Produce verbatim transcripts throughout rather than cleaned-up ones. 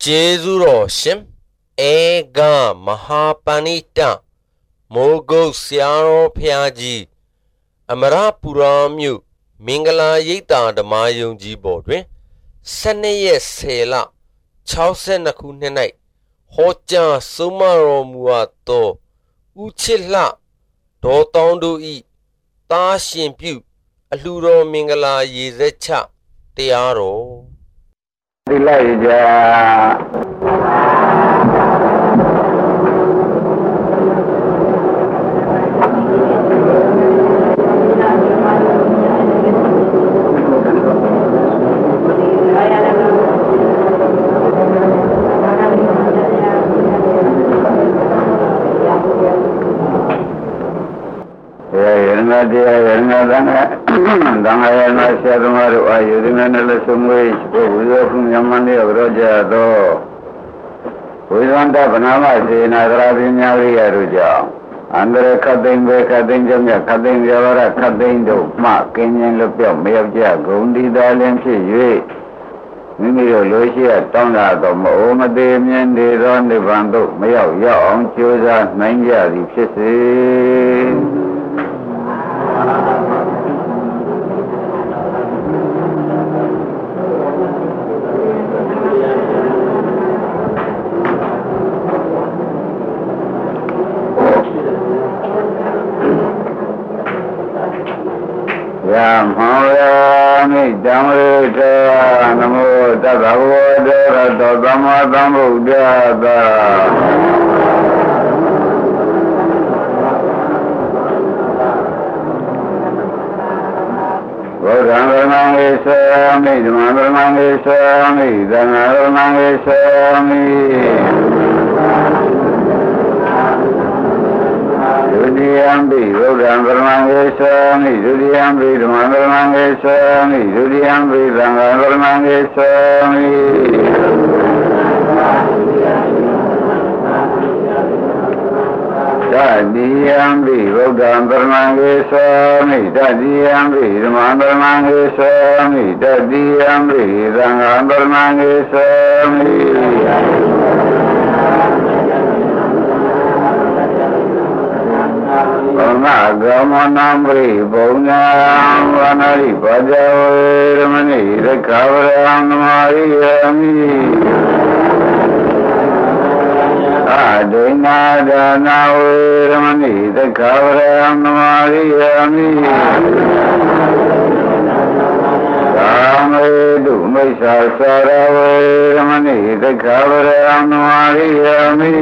Jezuro Shim Ega Mahapanita Mogo Siaro Piaji Amara Puramyu Mingala Yita the Mayung Jibodwe Sene Sela Chausen Akunenai Hoja Sumaro Muato Uchilla Dotondu E Tashin Pu Aluro Mingala Yizecha Tiaro Dilaija dia yerna dana dana yerna syarmaru ayudina nala sumui uyo kum yamani abroja do uyanda banama sina darabi nyari aruja andre kadin be kadin jamya kadin yawara kadin do ma kenyen lo pyo mayabja gundi dalen chi yue mimi ro lo shi ya taung la do mo ma de myen de ro ni ban do mayaw yaw aung chou sa nain ja di phit se Yamaya Damrita Namo Tadavada Dhamma Dhammuddhada Vadhanangesami Dhamanangesami Dhananangesami Dudiyambi, Vadhanangesami, Dudiyambi, Dhamanangesami, Dudiyambi, Dhananangesami. Tadiyambi, Vadhanangesami, Tadiyambi, Dhamanangesami, Tadiyambi, Dhananangesami. Gamanamri Bonyam Vanari Pajaramani the Kavaram Mariami Adina Danaviramani the Kavaram Mariami Ramedu Misa Saraviramani the Kavaram Mariami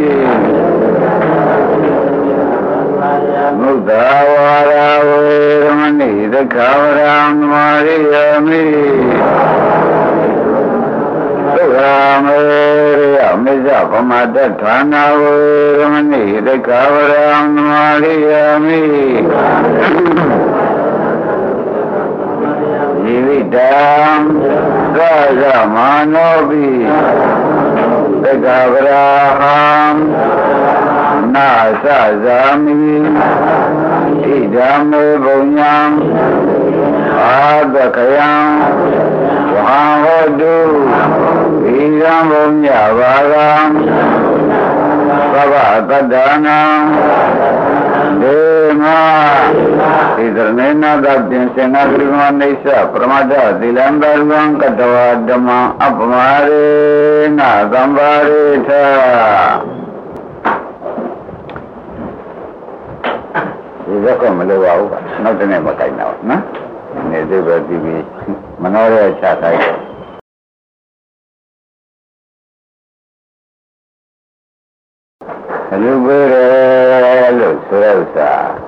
Mudavara Viramani the Kavaram Mariami Ramaya Mijapamata Thana Viramani the Kavaram Mariami Jividam Raja Manobi the Kavaram Nasa Zami Idame Bonyam Adakayam Wahadu Idam Bonyavaram Baba Kadanam Dema Idranena Gabdin Senagriman Nisa Pramada Dilambarvan Katavadama Apamare Nagambarita This is not the name of I know, no? Never be Manora Chatai. Hello, Sosa.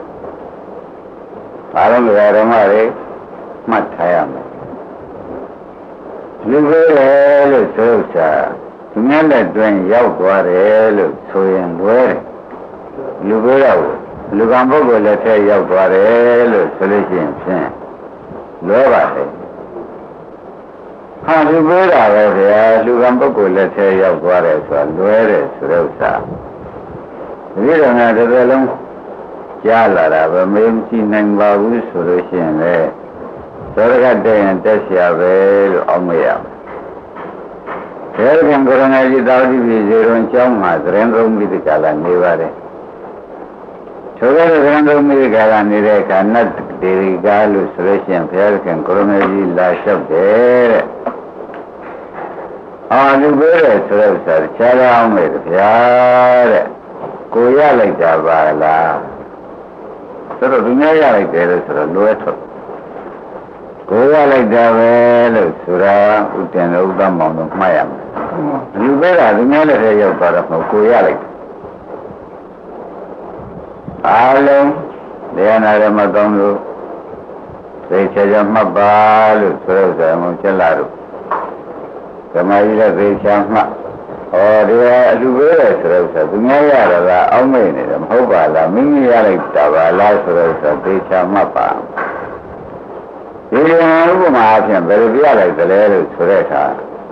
I don't know Ramare, Matayam. Hello, Sosa. Remember doing Yaware, so and where? Lubero. Lugambo will let her out for a solution. Lova. How do you go out here? Lugambo will let her out for a Rosa. We don't have the long Yala, but maybe nine Babu solution there. So I got there and that's your veil on me. ဘယ်ပြန်ကိုရဏကြီးတောက်ကြည့်ပြီးဇေရွန်ကျောင်းမှာသရင်သုံးမိတ္တကာလနေပါတယ်ထိုကဲ့သရင်သုံးမိတ္တကာလနေတဲ့အခါနတ်ဒေရီကာလို့ဆိုလို့ရှိရင်ဘုရားခင်ကိုရဏကြီးလာလျှောက်တယ်တဲ့အာလူပဲတဲ့ဆိုတော့ဆရာချားအောင်မယ်ဗျာတဲ့ကိုရလိုက်တာပါလားဆိုတော့သူများရလိုက်တယ်လို့ဆိုတော့လွဲထွက်ကိုရလိုက်တာပဲလို့ဆိုတာဥတ္တန်ဥဒ္ဒမောင်တို့မှားရမယ်လူပဲကသူများလည်းထဲရောက်သွားတော့ကိုရလိုက်အားလုံးတရားနာရမကောင်းလို့သိချာချာမှတ်ပါလို့ဆိုတော့ဆရာမောင်ကျက်လာတော့ဓမ္မကြီးလည်းသိချာမှတ်ဩဒီအလူပဲဆိုတော့ဆိုသူများရတာကအောက်မေ့နေတယ်မဟုတ်ပါလားမိမိရလိုက်တာပါလားဆိုတော့ဆိုသိချာမှတ်ပါဒီလိုဥပမာအဖြစ်ဘယ်လိုပြလိုက်သလဲလို့ဆိုတဲ့အခါ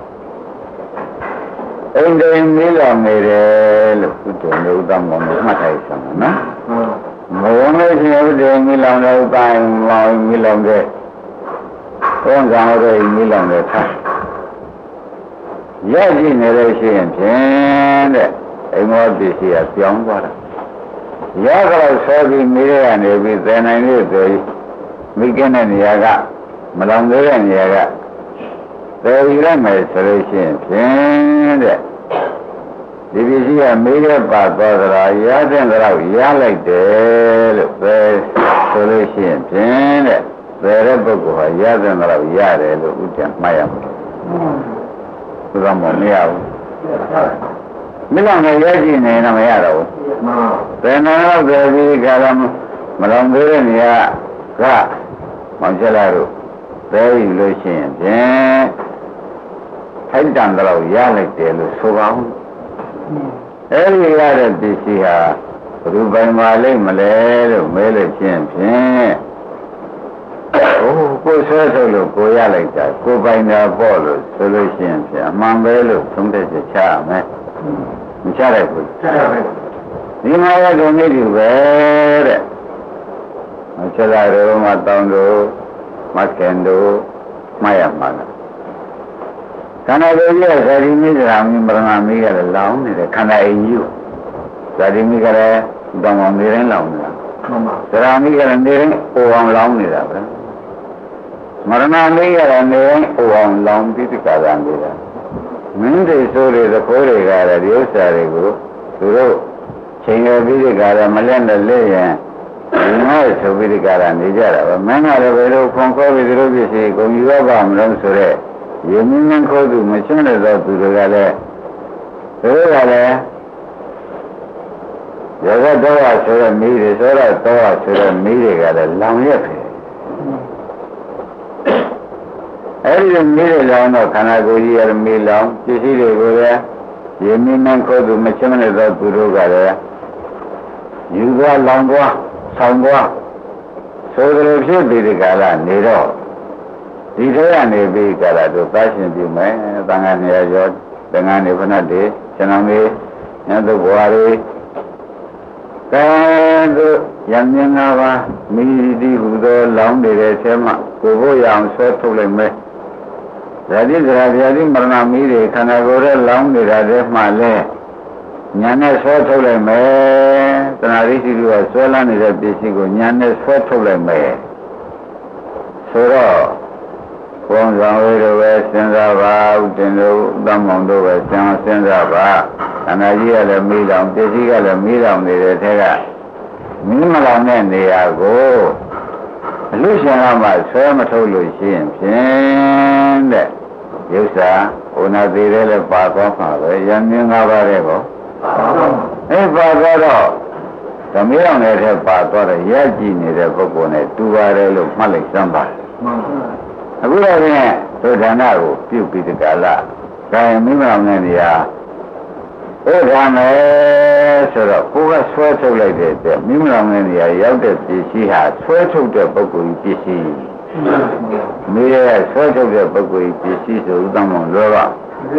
အိမ်တိုင်းမီးလောင်နေတယ်လို့ဥတ္တမေဥဒ္ဒမောင်မှတ်ထားရစမ်းနော်မဝမေရှင်ဥတ္တမီးလောင်တဲ့ဥပိုင်လောင်မီးလောင်တဲ့ဘုန်းကံဟောတဲ့မီးလောင်တဲ့ခါရကြည့်နေလို့ရှိရင်ဖြင့်တဲ့အိမ်မောပစ္စည်းကပြောင်းသွားတာရကတော့ဆွဲပြီးမိရကနေပြီးသင်နိုင်လို့ဆိုပြီးမိကင်းတဲ့နေရာကမလောင်သေးတဲ့နေရာကသေရရမယ်ဆိုလို့ရှိရင်ဖြင့်တဲ့ဒီပစ္စည်းကမိရပါသွားသလားရတဲ့တော့ရလိုက်တယ်လို့ပဲဆိုလို့ရှိရင်ဖြင့်တဲ့သေတဲ့ပုဂ္ဂိုလ်ဟာရတဲ့တော့ရတယ်လို့ဥဒ္ဒမှတ်ရမှာဘုရားမမရဘူးမလောင်နေရကြည့်နေတော့မရတော့ဘူးဘယ်နာတော့ပဲဒီကရမလောင်သေးတဲ့နေရာကမောင်ကျလာတို့ဘယ်ယူလို့ရှိရင်ဖြင့်ထိုက်တန်တော့ရလိုက်တယ်လို့ဆိုပါဦးအဲဒီရတဲ့ပစ္စည်းဟာဘယ်သူပိုင်ပါလိမ့်မလဲလို့မဲလို့ရှိရင်ဖြင့်ဟိုကိုဆွဲထုတ်လို့ကိုရလိုက်တာကိုပိုင်တာပေါ့လို့ဆိုလို့ရှိရင်ဖြင့်အမှန်ပဲလို့သုံးတဲ့ချက်ချရမယ်မချလိုက်ဘူးချရမယ်ဒီမှာရတဲ့မိတူပဲတဲ့မချလာတော့မှတောင်းတို့မခင်တို့မှားရမှာလားခန္ဓာကိုယ်ကြီးကဇာတိမိစ္ဆာမိမရဏမိကလည်းလောင်းနေတယ်ခန္ဓာအိမ်ကြီးကိုဇာတိမိကလည်းတောင်းအောင်နေရင်လောင်းနေတာမှန်ပါဇရာမိကလည်းနေရင်အိုအောင်လောင်းနေတာပဲမရဏမိကလည်းနေရင်အိုအောင်လောင်းပြီးတကသာနေတာမင်းတွေဆိုတွေသခိုးတွေကလည်းဒီဥစ္စာတွေကိုသူတို့ချိန်ရပြီးတကသာမလက်နဲ့လက်ရင်ဒီမှာဆိုပြီးတကသာနေကြတာပဲမင်းကလည်းဘယ်လိုခွန်ခေါ်ပြီးသူတို့ပြည့်စည်ကုန်ယူရပါမလို့ဆိုတော့ယဉ်မင်းခေါ်သူမရှင်းတဲ့သောသူတွေကလည်းသူတို့ကလည်းရသတော်ဆိုတဲ့မိတွေဆိုတော့တော်ဆိုတဲ့မိတွေကလည်းလောင်ရက်ပဲအဲဒီမိတွေလောင်တော့ခန္ဓာကိုယ်ကြီးရမိလောင်ပစ္စည်းတွေကိုလည်းယဉ်မင်းခေါ်သူမရှင်းတဲ့သောသူတို့ကလည်းယူသွားလောင်သွားဆောင်သွားဆိုလိုဖြစ်ပြီးဒီကလာနေတော့ဒီထဲကနေပြီးကြတာတို့သားရှင်ပြုမယ်သံဃာနေရာရောသံဃာနေဖဏတ်တွေကျွန်တော်တွေညသုဘွားတွေကဲတို့ရမြင်နာပါမိတိဟူသောလောင်းနေတဲ့ဆဲမှာကိုဖို့ရအောင်ဆွဲထုတ်လိုက်မယ်ဇာတိဇရာဇာတိမရဏမိတွေခန္ဓာကိုယ်ရဲ့လောင်းနေတာတွေမှလည်းညာနဲ့ဆွဲထုတ်လိုက်မယ်တဏှာရိရှိသူကဆွဲလန်းနေတဲ့ပစ္စည်းကိုညာနဲ့ဆွဲထုတ်လိုက်မယ်ဆိုတော့ဘုန်းဆောင်ဝေတို့ပဲစဉ်းစားပါဥတင်တို့တမ်းမောင်တို့ပဲစဉ်းစဉ်းစားပါခန္ဓာကြီးကလည်းမိလောင်ပစ္စည်းကလည်းမိလောင်နေတဲ့ထဲကမိမလောင်တဲ့နေရာကိုအလူရှင်ကမှဆွဲမထုတ်လို့ရှိရင်ဖြင့်တဲ့ရုပ်စာဩနာသေးတယ်လည်းပါသွားမှာပဲရံမြင်၅ပါးတဲ့ကောအဲပါသွားတော့ဓမ္မရောင်တဲ့ထဲပါသွားတဲ့ရကြည့်နေတဲ့ပုဂ္ဂိုလ်နဲ့တူပါတယ်လို့မှတ်လိုက်စမ်းပါအခုတော့ဖြင့်ဒုဒါနကိုပြုပြီးတကလားဒါရင်မိမလောင်တဲ့နေရာဥဒ္ဓမယ်ဆိုတော့ကိုယ်ကဆွဲထုတ်လိုက်တဲ့အတွက်မိမလောင်တဲ့နေရာရောက်တဲ့ပစ္စည်းဟာဆွဲထုတ်တဲ့ပုဂ္ဂိုလ်ကြီးပစ္စည်းမိရဲ့ဆွဲထုတ်တဲ့ပုဂ္ဂိုလ်ကြီးပစ္စည်းဆိုဥဒ္ဓမောင်လောပါ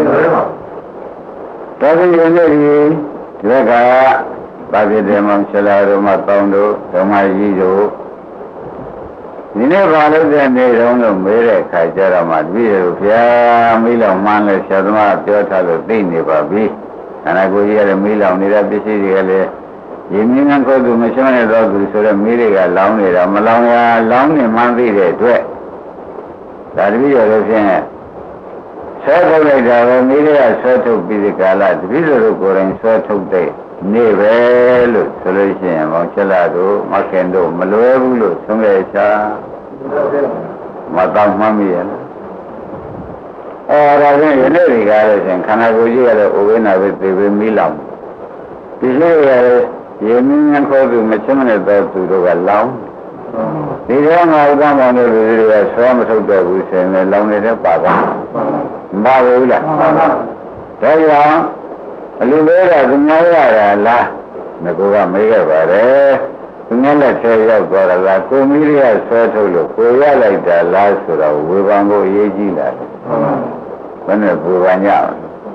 ဒါဆိုရင်လည်းဒီလက်ကဗာပြတဲ့မောင်ဆလာတို့မှတောင်းတို့ဓမ္မကြီးတို့ဒီနေ့ဘာလို့တဲ့နေတော့လို့မေးတဲ့ခါကျတော့မှတပည့်တော်ဗျာမိလောင်မှန်းလဲဆရာသမားပြောထားလို့သိနေပါပြီခန္ဓာကိုယ်ကြီးကလည်းမိလောင်နေတဲ့ပစ္စည်းတွေကလည်းရင်းမြန်းကိုယ်သူမရှင်းတဲ့တော့သူဆိုတော့မိတွေကလောင်နေတာမလောင်ရလောင်နေမှန်းသိတဲ့အတွက်ဒါတပည့်တော်လည်းဖြင့်ဆွဲထုတ်လိုက်တာပဲမိတွေကဆွဲထုတ်ပြီးဒီကာလတပည့်တော်တို့ကိုယ်တိုင်ဆွဲထုတ်တဲ့နေပဲလို့ဆိုလို့ရှိရင်မောင်ချက်လာတို့မခင်တို့မလွယ်ဘူးလို့ဆုံးခဲ့ချာမတောင်းမှမရလားအဲဒါဖြင့်ယနေ့ဒီကားလို့ရှင်ခန္ဓာကိုယ်ကြီးရတဲ့ဩဝိနာပဲသေပဲမိလောင်ဒီလိုရတဲ့ရေမင်းခေါ်သူမချင်မနဲ့တော့သူတို့ကလောင်ဒီတော့ငါဥပမာတို့လူတွေကဆွဲမထုတ်တော့ဘူးဆိုရင်လောင်နေတဲ့ပါပါမပါဘူးလားဒါကြောင့်အလူလေးကသူများရတာလားငါကမေးခဲ့ပါတယ်သူများလက်ထဲရောက်သွားတာကကိုမီးရဆွဲထုတ်လို့ကိုရလိုက်တာလားဆိုတော့ဝေဖန်ဖို့အရေးကြီးလာတယ်ဘယ်နဲ့ဝေဖန်ကြအောင်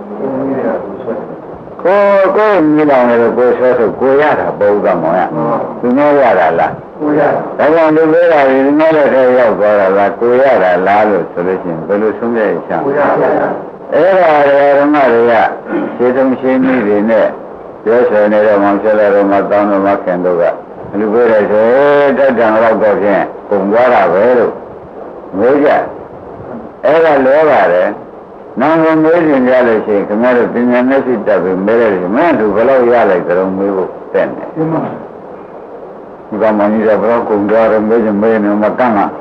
ကိုကိုမီးလောင်နေလို့ကိုဆွဲထုတ်ကိုရတာပုံကမောင်ရသူများရတာလားကိုရတာဒါကြောင့်လူလေးကသူများလက်ထဲရောက်သွားတာကကိုရတာလားလို့ဆိုလို့ရှိရင်ဘယ်လိုဆုံးဖြတ်ချင်ကိုရပါအဲ့ဒါဓမ္မတွေကခြေတုံးရှင်းနည်းတွေနဲ့ပြောဆိုနေတဲ့မောင်ဆရာတော်မှာတောင်းတော်မှာခင်တို့ကလူပြောတဲ့ဆိုတတ်တံတော့တော့ဖြင့်ပုံသွားတာပဲလို့မေးကြအဲ့ဒါလဲပါတယ်နောင်ကမေးရင်ကြလို့ရှိရင်ခင်ဗျားတို့ပညာနဲ့ရှိတတ်ပြီးမေးတယ်မင်းတို့ဘယ်လောက်ရလိုက်ကြတော့မေးဖို့တဲ့နေဒီမှာဒီကမှကြီးကဘယ်တော့ကုန်သွားတယ်မေးရင်မေးနေမှာကမ်းမှာ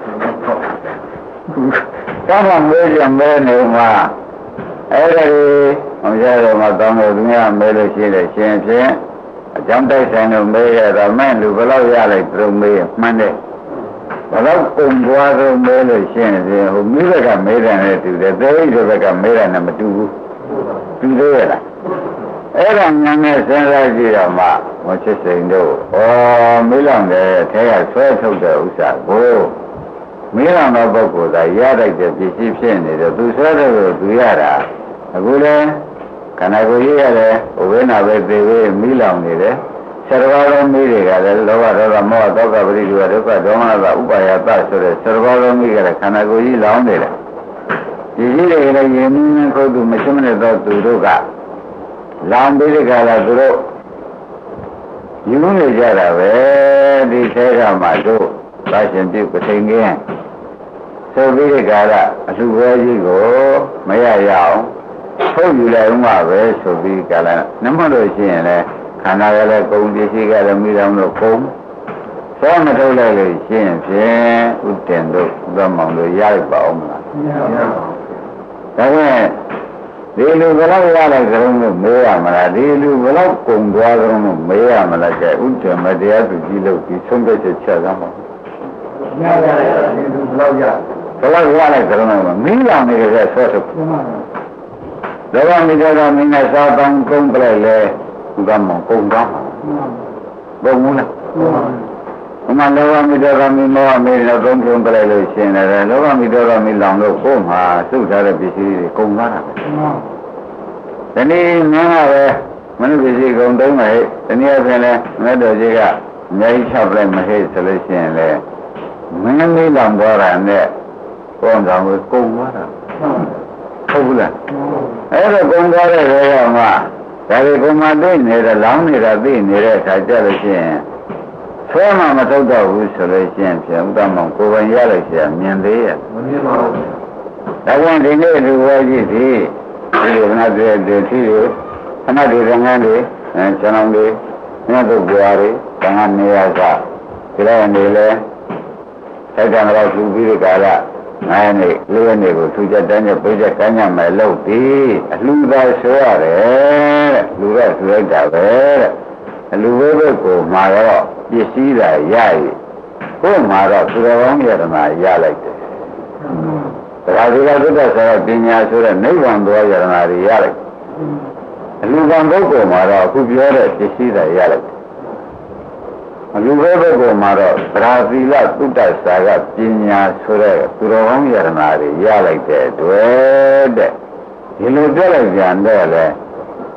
ကမ်းမှာမေးရင်မေးနေမှာအဲ့ဒါကြီးအောင်ရတော့မှတောင်းလို့သူများမဲလို့ရှိတယ်ရှင်ဖြင့်အကြောင်းတိုက်ဆိုင်လို့မဲရတော့မဲ့လူဘယ်လောက်ရလိုက်သူမဲမှန်းတယ်ဘယ်လောက်ပုံပွားတော့မဲလို့ရှိရင်ဟိုမိဘကမဲတယ်နဲ့တူတယ်သေရိဘကမဲတယ်နဲ့မတူဘူးတူသေးရလားအဲ့ဒါညာနဲ့စဉ်းစားကြည့်တော့မှမချစ်စိန်တို့ဩမေးလောင်တယ်ထဲကဆွဲထုတ်တဲ့ဥစ္စာကိုမေးလောင်တဲ့ပုဂ္ဂိုလ်ကရလိုက်တဲ့ပစ္စည်းဖြစ်နေတယ်သူဆွဲတဲ့ကိုသူရတာအခုလဲခန္ဓာကိုယ်ကြီးရတယ်ဥဝိနာပဲသေဝေးမိလောင်နေတယ်ဆရဝါရောမိတွေကလည်းလောဘဒေါသမောဟတောကပရိဒုဒုက္ခဒေါမနတာဥပါယတဆိုတဲ့ဆရဝါရောမိကလည်းခန္ဓာကိုယ်ကြီးလောင်နေတယ်ဒီကြီးတွေလည်းယဉ်မင်းခုတ်သူမရှိမနဲ့တော့သူတို့ကလောင်ပြီးတဲ့ကလာသူတို့ယူနေကြတာပဲဒီထဲကမှတို့သာရှင်ပြုပထိန်ကင်းဆိုပြီးတဲ့ကလာအလှဝဲကြီးကိုမရရအောင်ထုတ်ယူလိုက်ဦးမှာပဲဆိုပြီးကလာနမလို့ရှိရင်လည်းခန္ဓာကလည်းကုံပစ္စည်းကလည်းမိတော်တို့ကုံသောမထုတ်လိုက်လို့ရှိရင်ဖြင့်ဥတ္တင်တို့ဥပမောင်တို့ရလိုက်ပါအောင်မလားမရပါဘူးဒါဖြင့်ဒီလူဘယ်လောက်ရလိုက်ကြုံလို့မေးရမလားဒီလူဘယ်လောက်ကုံသွားကြုံလို့မေးရမလားကျဥတ္တင်မတရားသူကြီးလို့ဒီဆုံးဖြတ်ချက်ချက်သားမှာရရတယ်ဒီလူဘယ်လောက်ရဘယ်လောက်ရလိုက်ကြုံလို့မင်းလောင်နေတဲ့ဆွဲထုတ်လောကမိတော်တော်မင်းနဲ့စားတောင်းကုန်းပြလိုက်လေဥပမောင်ကုန်းသွားမှာဘုံဘူးလားအမှန်လောကမိတော်တော်မင်းမောမင်းတော့ကုန်းကုန်းပြလိုက်လို့ရှင်တယ်လောကမိတော်တော်မင်းလောင်လို့ကိုယ်မှာစုထားတဲ့ပစ္စည်းတွေကုန်းသွားတာပဲဒီနေ့မင်းကပဲမနုပစ္စည်းကုန်းသုံးမယ်ဒီနေ့အပြင်လဲမြတ်တော်ကြီးကအများကြီးချပ်လိုက်မဟဲ့ဆိုလို့ရှိရင်လေမင်းလေးလောင်သွားတာနဲ့ကိုယ်တော်ကိုကုန်းသွားတာဟုတ်ဘူးလားအဲ့တော့ကုန်းသွားတဲ့ဘက်ကမှဒါဒီကုန်းမှာသိနေတဲ့လောင်းနေတာသိနေတဲ့အခါကျလို့ရှိရင်ဆွဲမှမထုတ်တော့ဘူးဆိုလို့ရှိရင်ပြန်ဥဒ္ဒမောင်ကိုယ်ပိုင်ရလိုက်เสียမြင်သေးရဲ့မမြင်ပါဘူးဒါကြောင့်ဒီနေ့လူဝဲကြီးဒီဒီလိုနာတဲ့ဒီထီတွေခဏဒီရငန်းတွေအဲကျွန်တော်တွေမြတ်တို့ကြွားတွေတန်ခါနေရကဒီလိုနေလဲစိုက်ကြံတော့သူပြီးတဲ့ကာလငါးနေ့လေးရက်နေ့ကိုသူချက်တန်းချက်ပိတ်ချက်ကမ်းညမယ်လို့ဒီအလှူသာဆွဲရတယ်တဲ့လူတော့ဆွဲလိုက်တာပဲတဲ့အလှူဘဲဘက်ကိုမှာတော့ပစ္စည်းသာရရကိုယ်မှာတော့သူတော်ကောင်းယတနာရလိုက်တယ်ဒါကြိုသုဒ္ဓဆရာပညာဆိုတဲ့နိဗ္ဗာန်တော်ယတနာတွေရလိုက်အလှူကံပုဂ္ဂိုလ်မှာတော့အခုပြောတဲ့ပစ္စည်းသာရလိုက်အလူဘဲဘက်ကိုမှာတော့ဗရာသီလသုတ္တစာကပညာဆိုတဲ့သူတော်ကောင်းယတနာတွေရလိုက်တဲ့တွေ့တဲ့ဒီလိုပြလိုက်ကြတော့လေ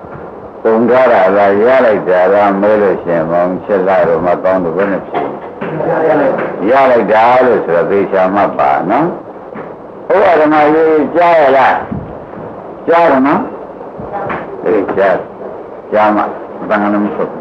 ပုံကားတာကရလိုက်ကြတာမဲလို့ရှင်မောင်ချက်လာတော့မကောင်းတော့ဘယ်နဲ့ဖြစ်ရလိုက်တာလို့ဆိုတော့သေချာမှတ်ပါနော်ဟုတ်ပါဓမ္မကြီးကြားရလားကြားတယ်နော်အေးကြားကြားမှဘယ်နှလုံးဆုပ်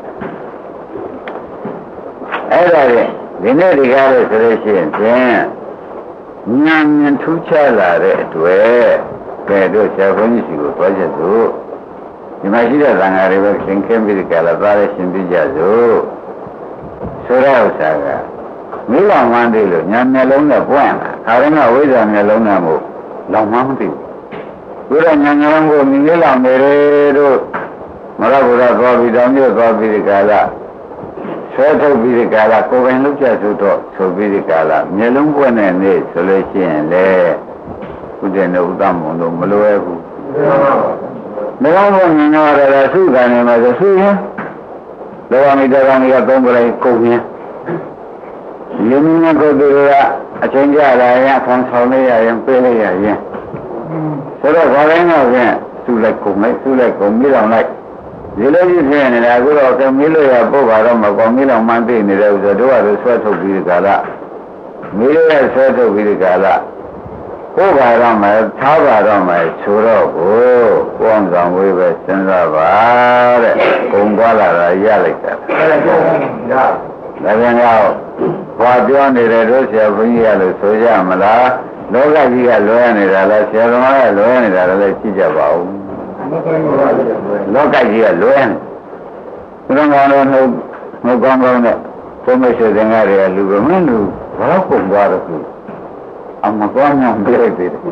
အဲ့ဒါလေဒီနေ့ဒီကားလို့ဆိုလို့ရှိရင်ဖြင့်ဉာဏ်ဉာဏ်ထူးခြားလာတဲ့အတွက်ကဲတို့ဆရာဘုန်းကြီးစီကိုသွားချက်စို့ဒီမှာရှိတဲ့သံဃာတွေပဲသင်္ကေပြီးကြလာသားလည်းရှင်ပြကြစို့ဆိုတဲ့ဥစ္စာကမိလောင်မှန်းသေးလို့ဉာဏ်မျက်လုံးနဲ့ပွင့်လာခါရင်ကဝိဇ္ဇာမျက်လုံးနဲ့မို့လောင်မှန်းမသိဘူးဘုရားဉာဏ်ဉာဏ်ကိုမြင်ရလောင်နေတယ်တို့မရဘုရားသွားပြီးတောင်မြို့သွားပြီးကြလာဆွဲထုတ်ပြီးဒီကာလကိုယ်ပိုင်လုပ်ကြဆိုတော့ဆိုပြီးဒီကာလမျက်လုံးပွင့်တဲ့နေ့ဆိုလို့ရှိရင်လေဥဒ္ဒေနဥဒ္ဒမုံတို့မလွယ်ဘူးမကောင်းဘူးညင်ရတာသုခာနေမှာဆိုသုရင်လောကမိတ္တကမိကသုံးပလိုက်ကုန်ရင်ယင်းနည်းကိုသူတို့ကအချင်းကြလာရင်ခံဆောင်လိုက်ရရင်ပေးလိုက်ရရင်ဆိုတော့ဘာလဲတော့ဖြင့်သူ့လိုက်ကုန်လိုက်သူ့လိုက်ကုန်ပြီးတော့လိုက်ဒီလိုကြီးဖြစ်နေတာအခုတော့ကမီးလို့ရပုတ်ပါတော့မကောင်းမီးလောင်မှန်းသိနေတဲ့ဥစ္စာတို့ကတော့ဆွဲထုတ်ပြီးဒီကာလမီးရဲ့ဆွဲထုတ်ပြီးဒီကာလပုတ်ပါတော့မယ်ထားပါတော့မယ်ဆိုတော့ကိုကိုအောင်ဆောင်ဝေးပဲစဉ်းစားပါတဲ့ဂုံသွားလာတာရလိုက်တာဒါပြန်တော့ဘာပြောနေတယ်တို့ဆရာဘုန်းကြီးကလို့ဆိုကြမလားလောကကြီးကလွဲနေတာလားဆရာသမားကလွဲနေတာလည်းကြည့်ကြပါဦးလောကကြီးကလွဲနေဘုရားကောင်းတော့နှုတ်နှုတ်ကောင်းကောင်းနဲ့ဘုမေဆွေသင်္ဃတွေကလူကမင်းလူဘာလို့ပုံသွားတော့သူအမကောင်းမှမပြေသေးတယ်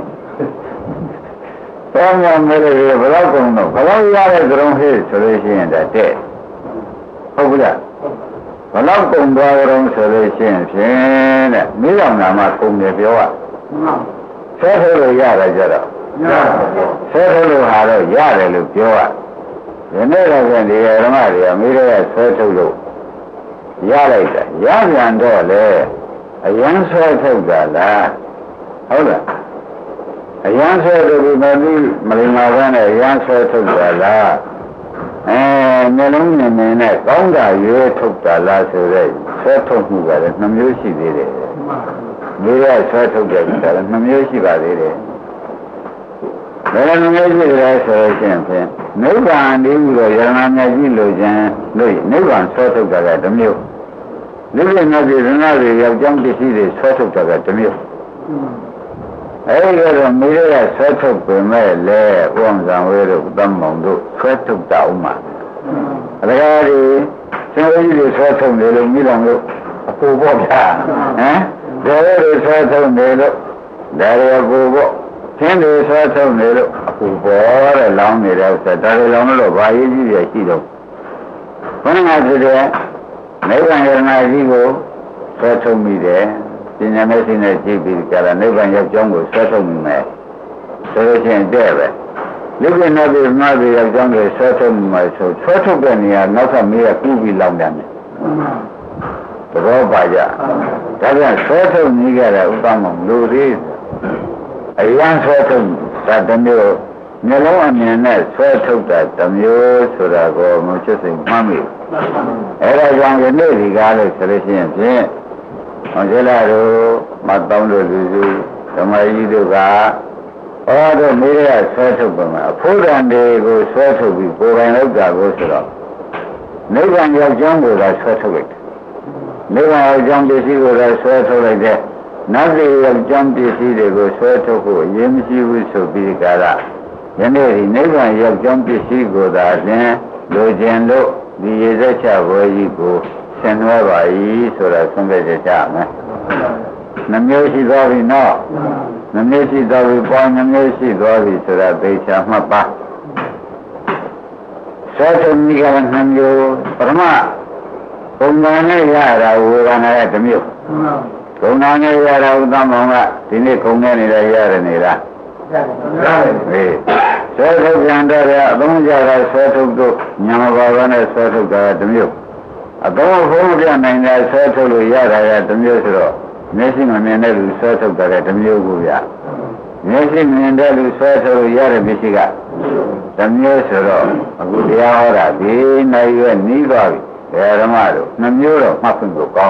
ကောင်းမှမပြေသေးဘယ်တော့ကုန်တော့ဘယ်တော့ရတဲ့ကြုံဟေးဆိုလို့ရှိရင်တည်းတဲ့ဟုတ်ဘူးလားဘယ်တော့ကုန်သွားကြုံဆိုလို့ရှိရင်ဖြင့်တဲ့မိတော်နာမှာကုန်တယ်ပြောอ่ะဆဲထုတ်လို့ရတယ်ကြတော့ဆဲထုတ်လို့ဟာတော့ရတယ်လို့ပြောอ่ะဒီနေ့တော့ပြန်ဒီဓမ္မတွေကမိတဲ့ဆဲထုတ်လို့ရလိုက်တာရပြန်တော့လေအယံဆဲထုတ်တာလားဟုတ်လားအယံဆဲထုတ်ပြီးမပြီးမလင်မာကနဲ့အယံဆဲထုတ်တာလားအဲမျိုးလုံးမြင်မြင်နဲ့ကောင်းတာရွေးထုတ်တာလားဆိုတဲ့ဆဲထုတ်မှုကလည်းနှမျိုးရှိသေးတယ်မိတဲ့ဆဲထုတ်တယ်ဆိုတာလည်းနှမျိုးရှိပါသေးတယ်ဘယ်လိုမျိုးရှိလဲဆိုရင်ဖြင့်နိဗ္ဗာန်တည်းပြီးတော့ယရဏမြတ်ကြီးလိုချင်လို့နိဗ္ဗာန်ဆွဲထုတ်တာကတစ်မျိုးလူတွေနဲ့ပြည်သနာတွေယောက်ျောင်းပစ္စည်းတွေဆွဲထုတ်တာကတစ်မျိုးအဲဒီတော့မိရကဆွဲထုတ်ပေမဲ့လေဥအောင်ဇံဝေးတို့သမ္မောင်တို့ဆွဲထုတ်တာဥမာအလကားဒီဆင်းရဲကြီးတွေဆွဲထုတ်နေလို့မိတော်တို့အပူပေါ့ဗျာဟမ်ဒါတွေဆွဲထုတ်နေလို့ဒါတွေအပူပေါ့သင်တွေဆွဲထုတ်နေလို့အပူပေါ်တဲ့လောင်းနေတဲ့ဥစ္စာဒါတွေလောင်းလို့ဘာရေးကြီးရရှိတော့ဘယ်မှာဖြစ်တဲ့နိဗ္ဗာန်ယရဏကြီးကိုဆွဲထုတ်မိတယ်ပညာမဲ့စိနဲ့ကြည့်ပြီးကြတာနိဗ္ဗာန်ရောက်ကြောင်းကိုဆွဲထုတ်မိမယ်ဆိုလို့ချင်းတဲ့ပဲလူကနာပြီးမှပြီးရောက်ကြောင်းကိုဆွဲထုတ်မိမယ်ဆိုဆွဲထုတ်တဲ့နေရာနောက်ထပ်မေးရကူးပြီးလောင်းတယ်သဘောပါကြဒါပြန်ဆွဲထုတ်မိကြတဲ့ဥပမာလူသေးအယံဆွဲထုတ်တာတမျိုးမျိုးလုံးအမြင်နဲ့ဆွဲထုတ်တာတမျိုးဆိုတာကိုမချစ်စိတ်မှတ်မိအဲ့ဒါကြောင့်ဒီနေ့ဒီကားလို့ဆိုလို့ရှိရင်ဖြင့်ဟောကြလာတို့မတောင်းလို့လူစုဓမ္မကြီးတို့ကဟောတော့မိရဆွဲထုတ်ပါမှာအဖို့ရံတွေကိုဆွဲထုတ်ပြီးကိုယ်ပိုင်လောက်တာကိုဆိုတော့နိဗ္ဗာန်ရောက်ကြောင်းကိုသာဆွဲထုတ်လိုက်တယ်နိဗ္ဗာန်ရောက်ကြောင်းပစ္စည်းကိုသာဆွဲထုတ်လိုက်တဲ့နောက်ဒီရောက်ကြောင်းပစ္စည်းတွေကိုဆွဲထုတ်ဖို့အရေးမရှိဘူးဆိုပြီးကြတာယနေ့ဒီနိဗ္ဗာန်ရောက်ကြောင်းပစ္စည်းကိုသာလင်းလိုချင်လို့ဒီရေစက်ချဘွယ်ကြီးကိုဆင်နွှဲပါ၏ဆိုတာဆုံးဖြတ်ချက်ချမယ်နှမျိုးရှိသွားပြီနော်နှမျိုးရှိသွားပြီပေါ်နှမျိုးရှိသွားပြီဆိုတာသိချာမှတ်ပါဆွဲထုတ်မိကနှမျိုးပထမပုံမှန်နဲ့ရတာဝေဒနာရဲ့တစ်မျိုးဂုဏနဲ့ရတာဥဒ္ဓမောင်ကဒီနေ့ဂုဏနဲ့နေရရတယ်နေလားရတယ်ဟေးဆွဲထုတ်ပြန်တော့အသုံးကြတာဆွဲထုတ်တို့ညာမပါဘဲနဲ့ဆွဲထုတ်တာတစ်မျိုးအသုံးဖုံးပြနိုင်တဲ့ဆွဲထုတ်လို့ရတာကတစ်မျိုးဆိုတော့မျက်စိမမြင်တဲ့လူဆွဲထုတ်တာကတစ်မျိုးကိုဗျမျက်စိမြင်တဲ့လူဆွဲထုတ်လို့ရတဲ့ပစ္စည်းကတစ်မျိုးဆိုတော့အခုတရားဟောတာဒီနိုင်ရွယ်နီးသွားပြီဓမ္မတို့နှမျိုးတော့မှတ်ဖို့ကောင်းတယ်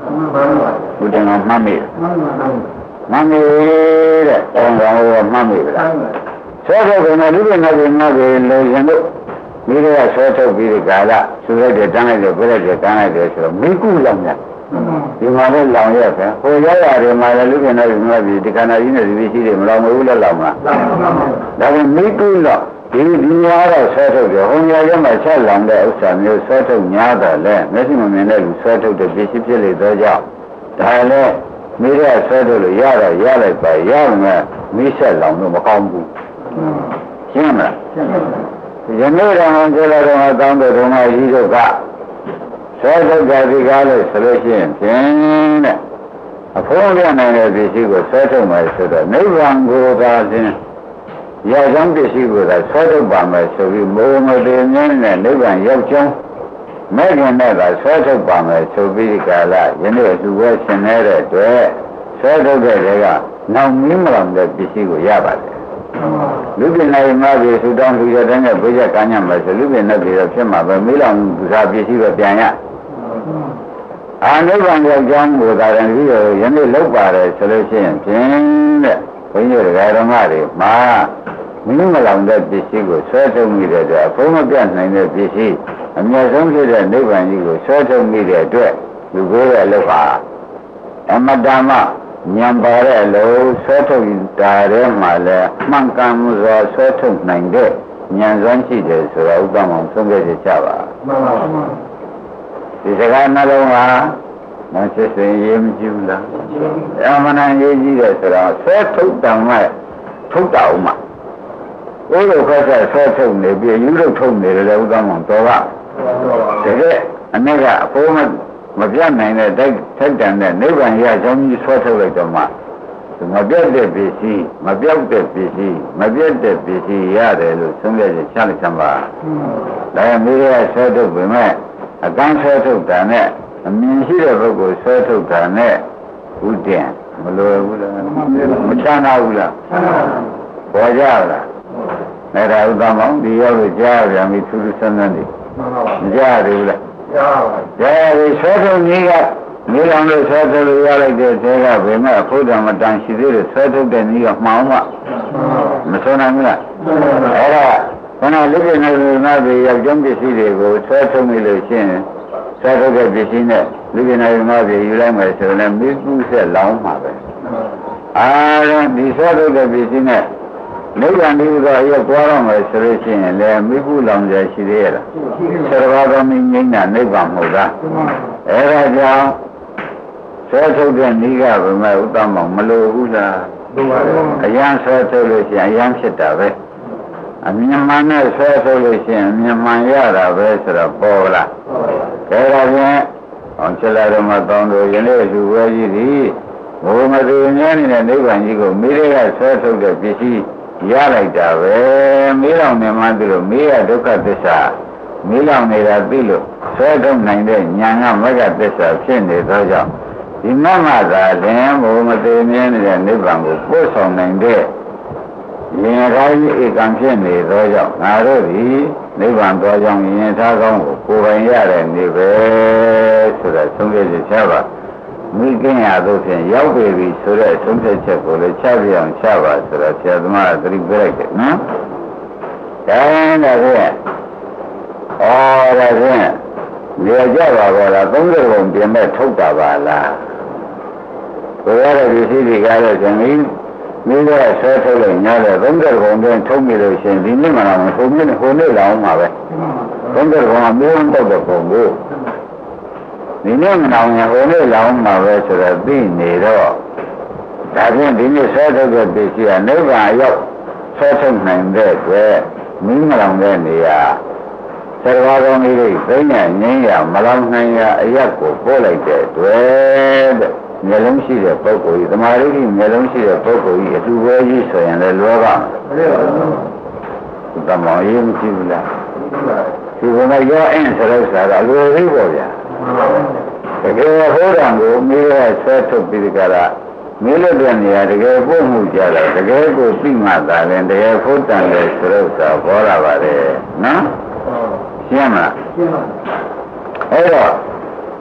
ဘုရားမှတ်မိမှတ်မိတဲ့။အော်တော်ကမှတ်မိလား။ဆွဲထုတ်ကနေလူတွေနဲ့ငါတွေလိုချင်လို့မိတွေကဆွဲထုတ်ပြီးဒီကာလဆွဲလိုက်တယ်တန်းလိုက်တယ်ပြလိုက်တယ်တန်းလိုက်တယ်ဆိုတော့မိကုလောင်ရဒီမှာလည်းလောင်ရပဲဟိုရရတယ်မှာလည်းလူတွေနဲ့ငါပြီးဒီခန္ဓာကြီးနဲ့ဒီရှိတယ်မလောင်ဘူးလည်းလောင်မှာဒါပေမဲ့မိကုလောင်ဒီဒီများတော့ဆွဲထုတ်တယ်ဟိုညာထဲမှာဆက်လောင်တဲ့ဥစ္စာမျိုးဆွဲထုတ်များတယ်လေမျက်စိမမြင်တဲ့လူဆွဲထုတ်တဲ့ပစ္စည်းဖြစ်လေတော့ကြောင့်ဒါလည်းမိရဆွဲထုတ်လို့ရတော့ရလိုက်ပါရမယ်မိဆက်လောင်တော့မကောင်းဘူးရှင်းမလားယနေ့တော့ကျေလာတော်တောင်းတဲ့ဓမ္မကြီးတို့ကဆွဲထုတ်ကြဒီကားလို့ဆိုလို့ရှိရင်ဖြင့်တဲ့အဖို့ရနိုင်တဲ့ပစ္စည်းကိုဆွဲထုတ်မယ်ဆိုတော့နိဗ္ဗာန်ကိုသာခြင်းရကြောင်းပစ္စည်းကိုသာဆွဲထုတ်ပါမယ်ဆိုပြီးမိုးမတေမြင်းနဲ့နိဗ္ဗာန်ရောက်ကြောင်းမဲ့ခင်နဲ့သာဆွဲထုတ်ပါမယ်ဆိုပြီးကာလယနေ့သူပဲဆင်နေတဲ့အတွက်ဆွဲထုတ်တဲ့တွေကနောက်မင်းမလောင်တဲ့ပစ္စည်းကိုရပါတယ်လူပြင်းနိုင်မှာပြီသူတောင်းသူရတဲ့နဲ့ဘိကြကမ်းညမယ်ဆိုလူပြင်းနဲ့ပြီးတော့ဖြစ်မှာပဲမီးလောင်သူစားပစ္စည်းပဲပြန်ရအာနိဗ္ဗာန်ရောက်ကြောင်းကိုသာရင်ပြီးတော့ယနေ့လောက်ပါတယ်ဆိုလို့ရှိရင်ဖြင့်တဲ့ဘုန်းကြီးတွေကဓမ္မတွေမှာမင်းမလောင်တဲ့ပစ္စည်းကိုဆွဲထုတ်မိတဲ့အတွက်အဖုံးမပြတ်နိုင်တဲ့ပစ္စည်းအမြတ်ဆုံးဖြစ်တဲ့နိဗ္ဗာန်ကြီးကိုဆွဲထုတ်မိတဲ့အတွက်လူကိုယ်ရဲ့လောက်ဟာအမတ္တမညံပါတဲ့အလုံးဆွဲထုတ်တာထဲမှာလည်းမှန်ကန်မှုစွာဆွဲထုတ်နိုင်တဲ့ဉာဏ်စွမ်းရှိတယ်ဆိုတာဥပမာဆုံးဖြတ်ချက်ချပါမှန်ပါပါဒီစကားနှလုံးဟာမစစ်စင်ရေးမကြည့်ဘူးလားအမှန်တန်ရေးကြည့်တယ်ဆိုတော့ဆွဲထုတ်တယ်မဲ့ထုတ်တာဥမာဘိုးတို့ခက်ဆက်ဆွဲထုတ်နေပြီးယူလို့ထုတ်နေတယ်ဥပမာတော့ကတကယ်အနက်ကအဖိုးမမပြတ်နိုင်တဲ့တိုက်ထိုက်တန်တဲ့နိဗ္ဗာန်ရကြောင်းကြီးဆွဲထုတ်လိုက်တော့မှမပြတ်တဲ့ပစ္စည်းမပြောက်တဲ့ပစ္စည်းမပြတ်တဲ့ပစ္စည်းရတယ်လို့ဆုံးဖြတ်ချက်ချလိုက်ချင်ပါဒါပေမဲ့မိရဆွဲထုတ်ပေမဲ့အကန့်ဆွဲထုတ်တာနဲ့အမြင်ရှိတဲ့ပုဂ္ဂိုလ်ဆွဲထုတ်တာနဲ့ဥဒင်မလွယ်ဘူးလားမချမ်းသာဘူးလားပေါ်ကြလားအဲ့ဒါဥဒ္ဓမောင်ဒီရောက်လို့ကြားရပြန်ပြီသူသူဆန်းဆန်းနေမကြားရဘူးလားကြားပါဘူးဆွဲထုတ်ကြီးကမိလောင်လို့ဆွဲထုတ်လို့ရလိုက်တဲ့ထဲကဘယ်မှာဘုရားမတန်ရှိသေးတယ်ဆွဲထုတ်တဲ့နည်းကမှောင်မှမဆုံးနိုင်ဘူးလားအဲ့ဒါခဏလူပြနေလူနာတွေရောက်ကျုံးပစ္စည်းတွေကိုဆွဲထုတ်မိလို့ရှိရင်ဆွဲထုတ်တဲ့ပစ္စည်းနဲ့လူပြနေလူနာတွေယူလိုက်မယ်ဆိုရင်မိကုဆက်လောင်းမှာပဲအာဒီဆွဲထုတ်တဲ့ပစ္စည်းနဲ့နိဗ္ဗာန်ဒီတော့ရောက်သွားတော့မယ်ဆိုလို့ရှိရင်လည်းမိကုလောင်ကြရှိသေးရလားသရဝတော်မင်းငိမ့်တာနိဗ္ဗာန်မဟုတ်လားအဲ့ဒါကြောင့်ဆွဲထုတ်တဲ့နိဂဗမေဥတ္တမောင်မလိုဘူးလားအယံဆွဲထုတ်လို့ရှိရင်အယံဖြစ်တာပဲအမြင်မှန်နဲ့ဆွဲထုတ်လို့ရှိရင်အမြင်မှန်ရတာပဲဆိုတော့ပေါ်လားဒါကြရင်အောင်ချက်လာတော့မှတောင်းလို့ယနေ့လူဝဲကြီးဒီဘုံမသူဉာဏ်နဲ့နိဗ္ဗာန်ကြီးကိုမိတွေကဆွဲထုတ်တဲ့ပစ္စည်းရလိုက်တာပဲမိလောင်နေမှသိလို့မိရဒုက္ခသစ္စာမိလောင်နေတာသိလို့ဆွဲထုတ်နိုင်တဲ့ဉာဏ်ကမဂ္ဂသစ္စာဖြစ်နေသောကြောင့်ဒီမမသာလင်ဘုံမသိမြင်နေတဲ့နိဗ္ဗာန်ကိုပို့ဆောင်နိုင်တဲ့ရင်ထားကြီးဧကံဖြစ်နေသောကြောင့်ငါတို့ဒီနိဗ္ဗာန်တော်ကြောင့်ရင်ထားကောင်းကိုကိုယ်ပိုင်ရတဲ့နေပဲဆိုတာသုံးဖြတ်ချက်ချပါမိကင်းရတို့ဖြင့်ရောက်ပြီဆိုတဲ့သုံးဖြတ်ချက်ကိုလည်းချပြအောင်ချပါဆိုတာဆရာသမားကသတိပေးလိုက်တယ်နော်။ဒါနဲ့ဒါဖြင့်အော်ဒါဖြင့်နေကြပါဘောလားသုံးရပုံပြင်မဲ့ထုတ်တာပါလား။ကိုရတဲ့ဒီစီဒီကားတဲ့ဇင်ကြီးမိတော့ဆွဲထုတ်လို့ညတဲ့သုံးရပုံတွင်ထုတ်မိလို့ရှိရင်ဒီနေ့မှတော့ဟိုနေ့ဟိုနေ့လောင်းမှာပဲ။သုံးရပုံကမျိုးတော့တဲ့ပုံကိုဒီနေ့မနောင်ရင်ဟိုနေ့လောင်းမှာပဲဆိုတော့သိနေတော့ဒါဖြင့်ဒီနေ့ဆွဲထုတ်တဲ့ပစ္စည်းကနိဗ္ဗာန်ရောက်ဆွဲထုတ်နိုင်တဲ့အတွက်မင်းမလောင်တဲ့နေရာသရဝတော်ကြီးတွေသိညာငင်းရမလောင်နိုင်ရအရက်ကိုပို့လိုက်တဲ့အတွက်တဲ့မျက်လုံးရှိတဲ့ပုဂ္ဂိုလ်ကြီးသမာဓိကြီးမျက်လုံးရှိတဲ့ပုဂ္ဂိုလ်ကြီးအတူပဲကြီးဆိုရင်လည်းလွယ်ပါမယ်။ဒါမှမဟုတ်မရှိဘူးလား။ဒီဘုံကရောအင်းဆိုတော့ဆိုတာအလိုသေးပေါ့ဗျာ။တကယ်ဟောတာကိုမိရဆွဲထုတ်ပြီးကြတာမိလို့တဲ့နေရာတကယ်ပို့မှုကြတာတကယ်ကိုသိမှသာရင်တကယ်ဖို့တန်တယ်ဆိုတော့သာပေါ်လာပါတယ်နော်ရှင်းမလားရှင်းပါအဲ့တော့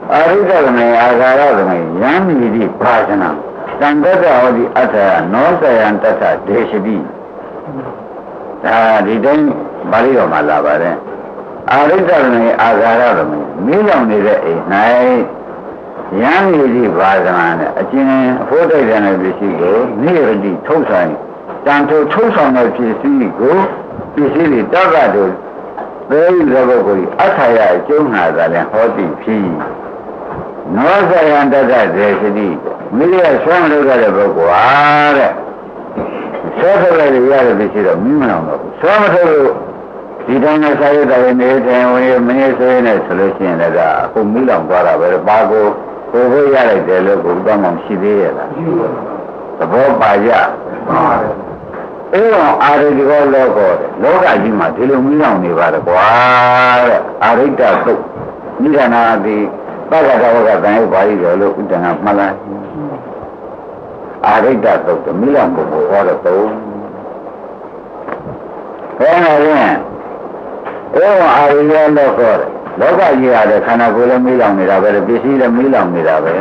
အာရိတကမေအာဃာရကမေယံမိတိဘာဇနာတံတတ္တဟောတိအထနောစယံတတ္ထဒေရှတိဒါဒီတိုင်းပါဠိတော်မှာလာပါတယ်အာရိတကမေအာဃာရကမေမီးလောင်နေတဲ့အိမ်၌ယံမိတိဘာဇနာနဲ့အကျဉ်းအဖို့တိုက်တဲ့ပစ္စည်းကိုနိရတိထုတ်ဆိုင်တန်ထိုထုတ်ဆောင်တဲ့ပစ္စည်းကိုပစ္စည်းတွေတက္ကတို့သေရတဲ့ပုဂ္ဂိုလ်အထာယအကျုံးနာသာလည်းဟောတိဖြစ်နောဇယံတတ္တဒေသတိမိရဆွမ်းလုပ်တဲ့ပုဂ္ဂိုလ်ဟာတဲ့ဆွဲထုတ်လိုက်ရတဲ့ပစ္စည်းတော့မိမအောင်တော့ဆွဲမထုတ်လို့ဒီတိုင်းနဲ့စာရွက်တော်နေထိုင်ဝင်မင်းဆွေးနေဆိုလို့ရှိရင်လည်းအခုမိလောင်သွားတာပဲပါကိုကိုဖို့ရလိုက်တယ်လို့ကိုတော့မှရှိသေးရဲ့လားသဘောပါရအဲ့တော့အာရိတကောလောကောတဲ့လောကကြီးမှာဒီလိုမိလောင်နေပါတယ်ကွာတဲ့အာရိတသုတ်နိဒာနာတိပက္ခတဝကတန်ရုပ်ပါဠိတော်လို့ဥဒ္ဒနာမှတ်လိုက်အာရိတသုတ်မိလောင်ကိုဟောတဲ့သုတ်ဘယ်နဲ့လဲအဲ့တော့အာရိတလောကောတဲ့လောကကြီးရတဲ့ခန္ဓာကိုယ်လည်းမိလောင်နေတာပဲပစ္စည်းလည်းမိလောင်နေတာပဲ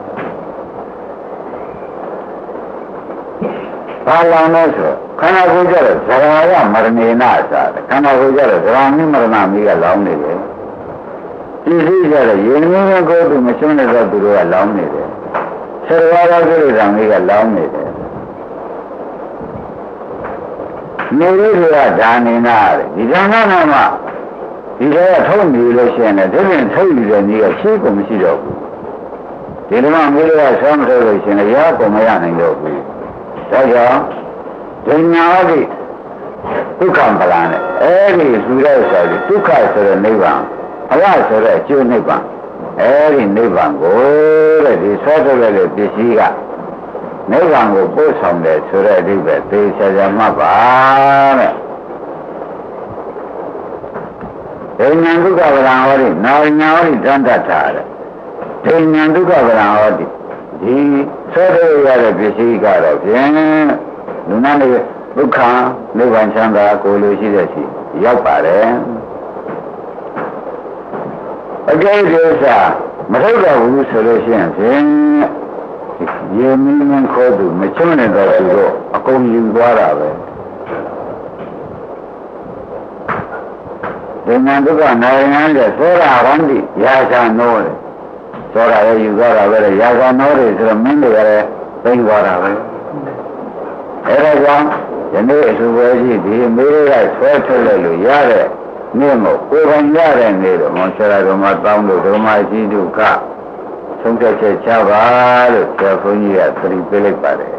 ဘာလောင်လို့ဆိုခန္ဓာကိုယ်ကြတဲ့ဇရာယမရဏေနသာခန္ဓာကိုယ်ကြတဲ့ဇရာမိမရဏမိကလောင်နေတယ်ဒီရှိကြတဲ့ယဉ်မင်းကိုယ်သူမရှင်းတဲ့သူတို့ကလောင်နေတယ်ဆရဝါရကိလေသာမိကလောင်နေတယ်နေရတွေကဒါနေနာတဲ့ဒီဓမ္မနာမှာဒီကထုံးနေလို့ရှိရင်လည်းဒီပြင်ထုတ်ယူတဲ့နည်းကရှိကုန်မရှိတော့ဘူးဒီဓမ္မမျိုးတွေကဆွမ်းမထုတ်လို့ရှိရင်ရကုန်မရနိုင်တော့ဘူးဒါကြောင့်ဒိညာတိဒုက္ခပလန်နဲ့အဲ့ဒီလူတဲ့ဆိုရင်ဒုက္ခဆိုတဲ့နိဗ္ဗာန်အရဆိုတဲ့အကျိုးနိဗ္ဗာန်အဲ့ဒီနိဗ္ဗာန်ကိုတဲ့ဒီဆွဲထုတ်လိုက်တဲ့ပစ္စည်းကနိဗ္ဗာန်ကိုပို့ဆောင်တယ်ဆိုတဲ့အဓိပ္ပာယ်သေချာချာမှတ်ပါတဲ့ဒိညာဒုက္ခပလန်ဟောတိနာညာဟောတိတန်တ္ထာတဲ့ဒိညာဒုက္ခပလန်ဟောတိဒီဆွဲထုတ်ရတဲ့ပစ္စည်းကတော့ဖြင့်လူနာနေဒုက္ခနိဗ္ဗာန်ချမ်းသာကိုလိုရှိတဲ့ရှိရောက်ပါတယ်အကျိုးဒေသမထုတ်တော့ဘူးဆိုလို့ရှိရင်ဖြင့်ရေမင်းမင်းခေါ်သူမချွတ်တဲ့သူတို့အကုန်ယူသွားတာပဲဒီနန္ဒုကနိုင်ငံရဲ့သောရဝန္တိရာဇာနောတဲ့သောရရဲ့ယူသွားတာပဲရာဇာနောတွေဆိုတော့မင်းတွေကလည်းသိမ်းသွားတာပဲအဲဒါကြောင့်ယနေ့အထူးပဲရှိဒီမေးရဆွဲထုတ်လိုက်လို့ရတဲ့နေ့မို့ကိုယ်ပိုင်ရတဲ့နေ့တော့မောဆရာတော်မှာတောင်းလို့ဓမ္မရှိဒုက္ခဆုံးဖြတ်ချက်ချပါလို့ဆရာဘုန်းကြီးကသတိပေးလိုက်ပါတယ်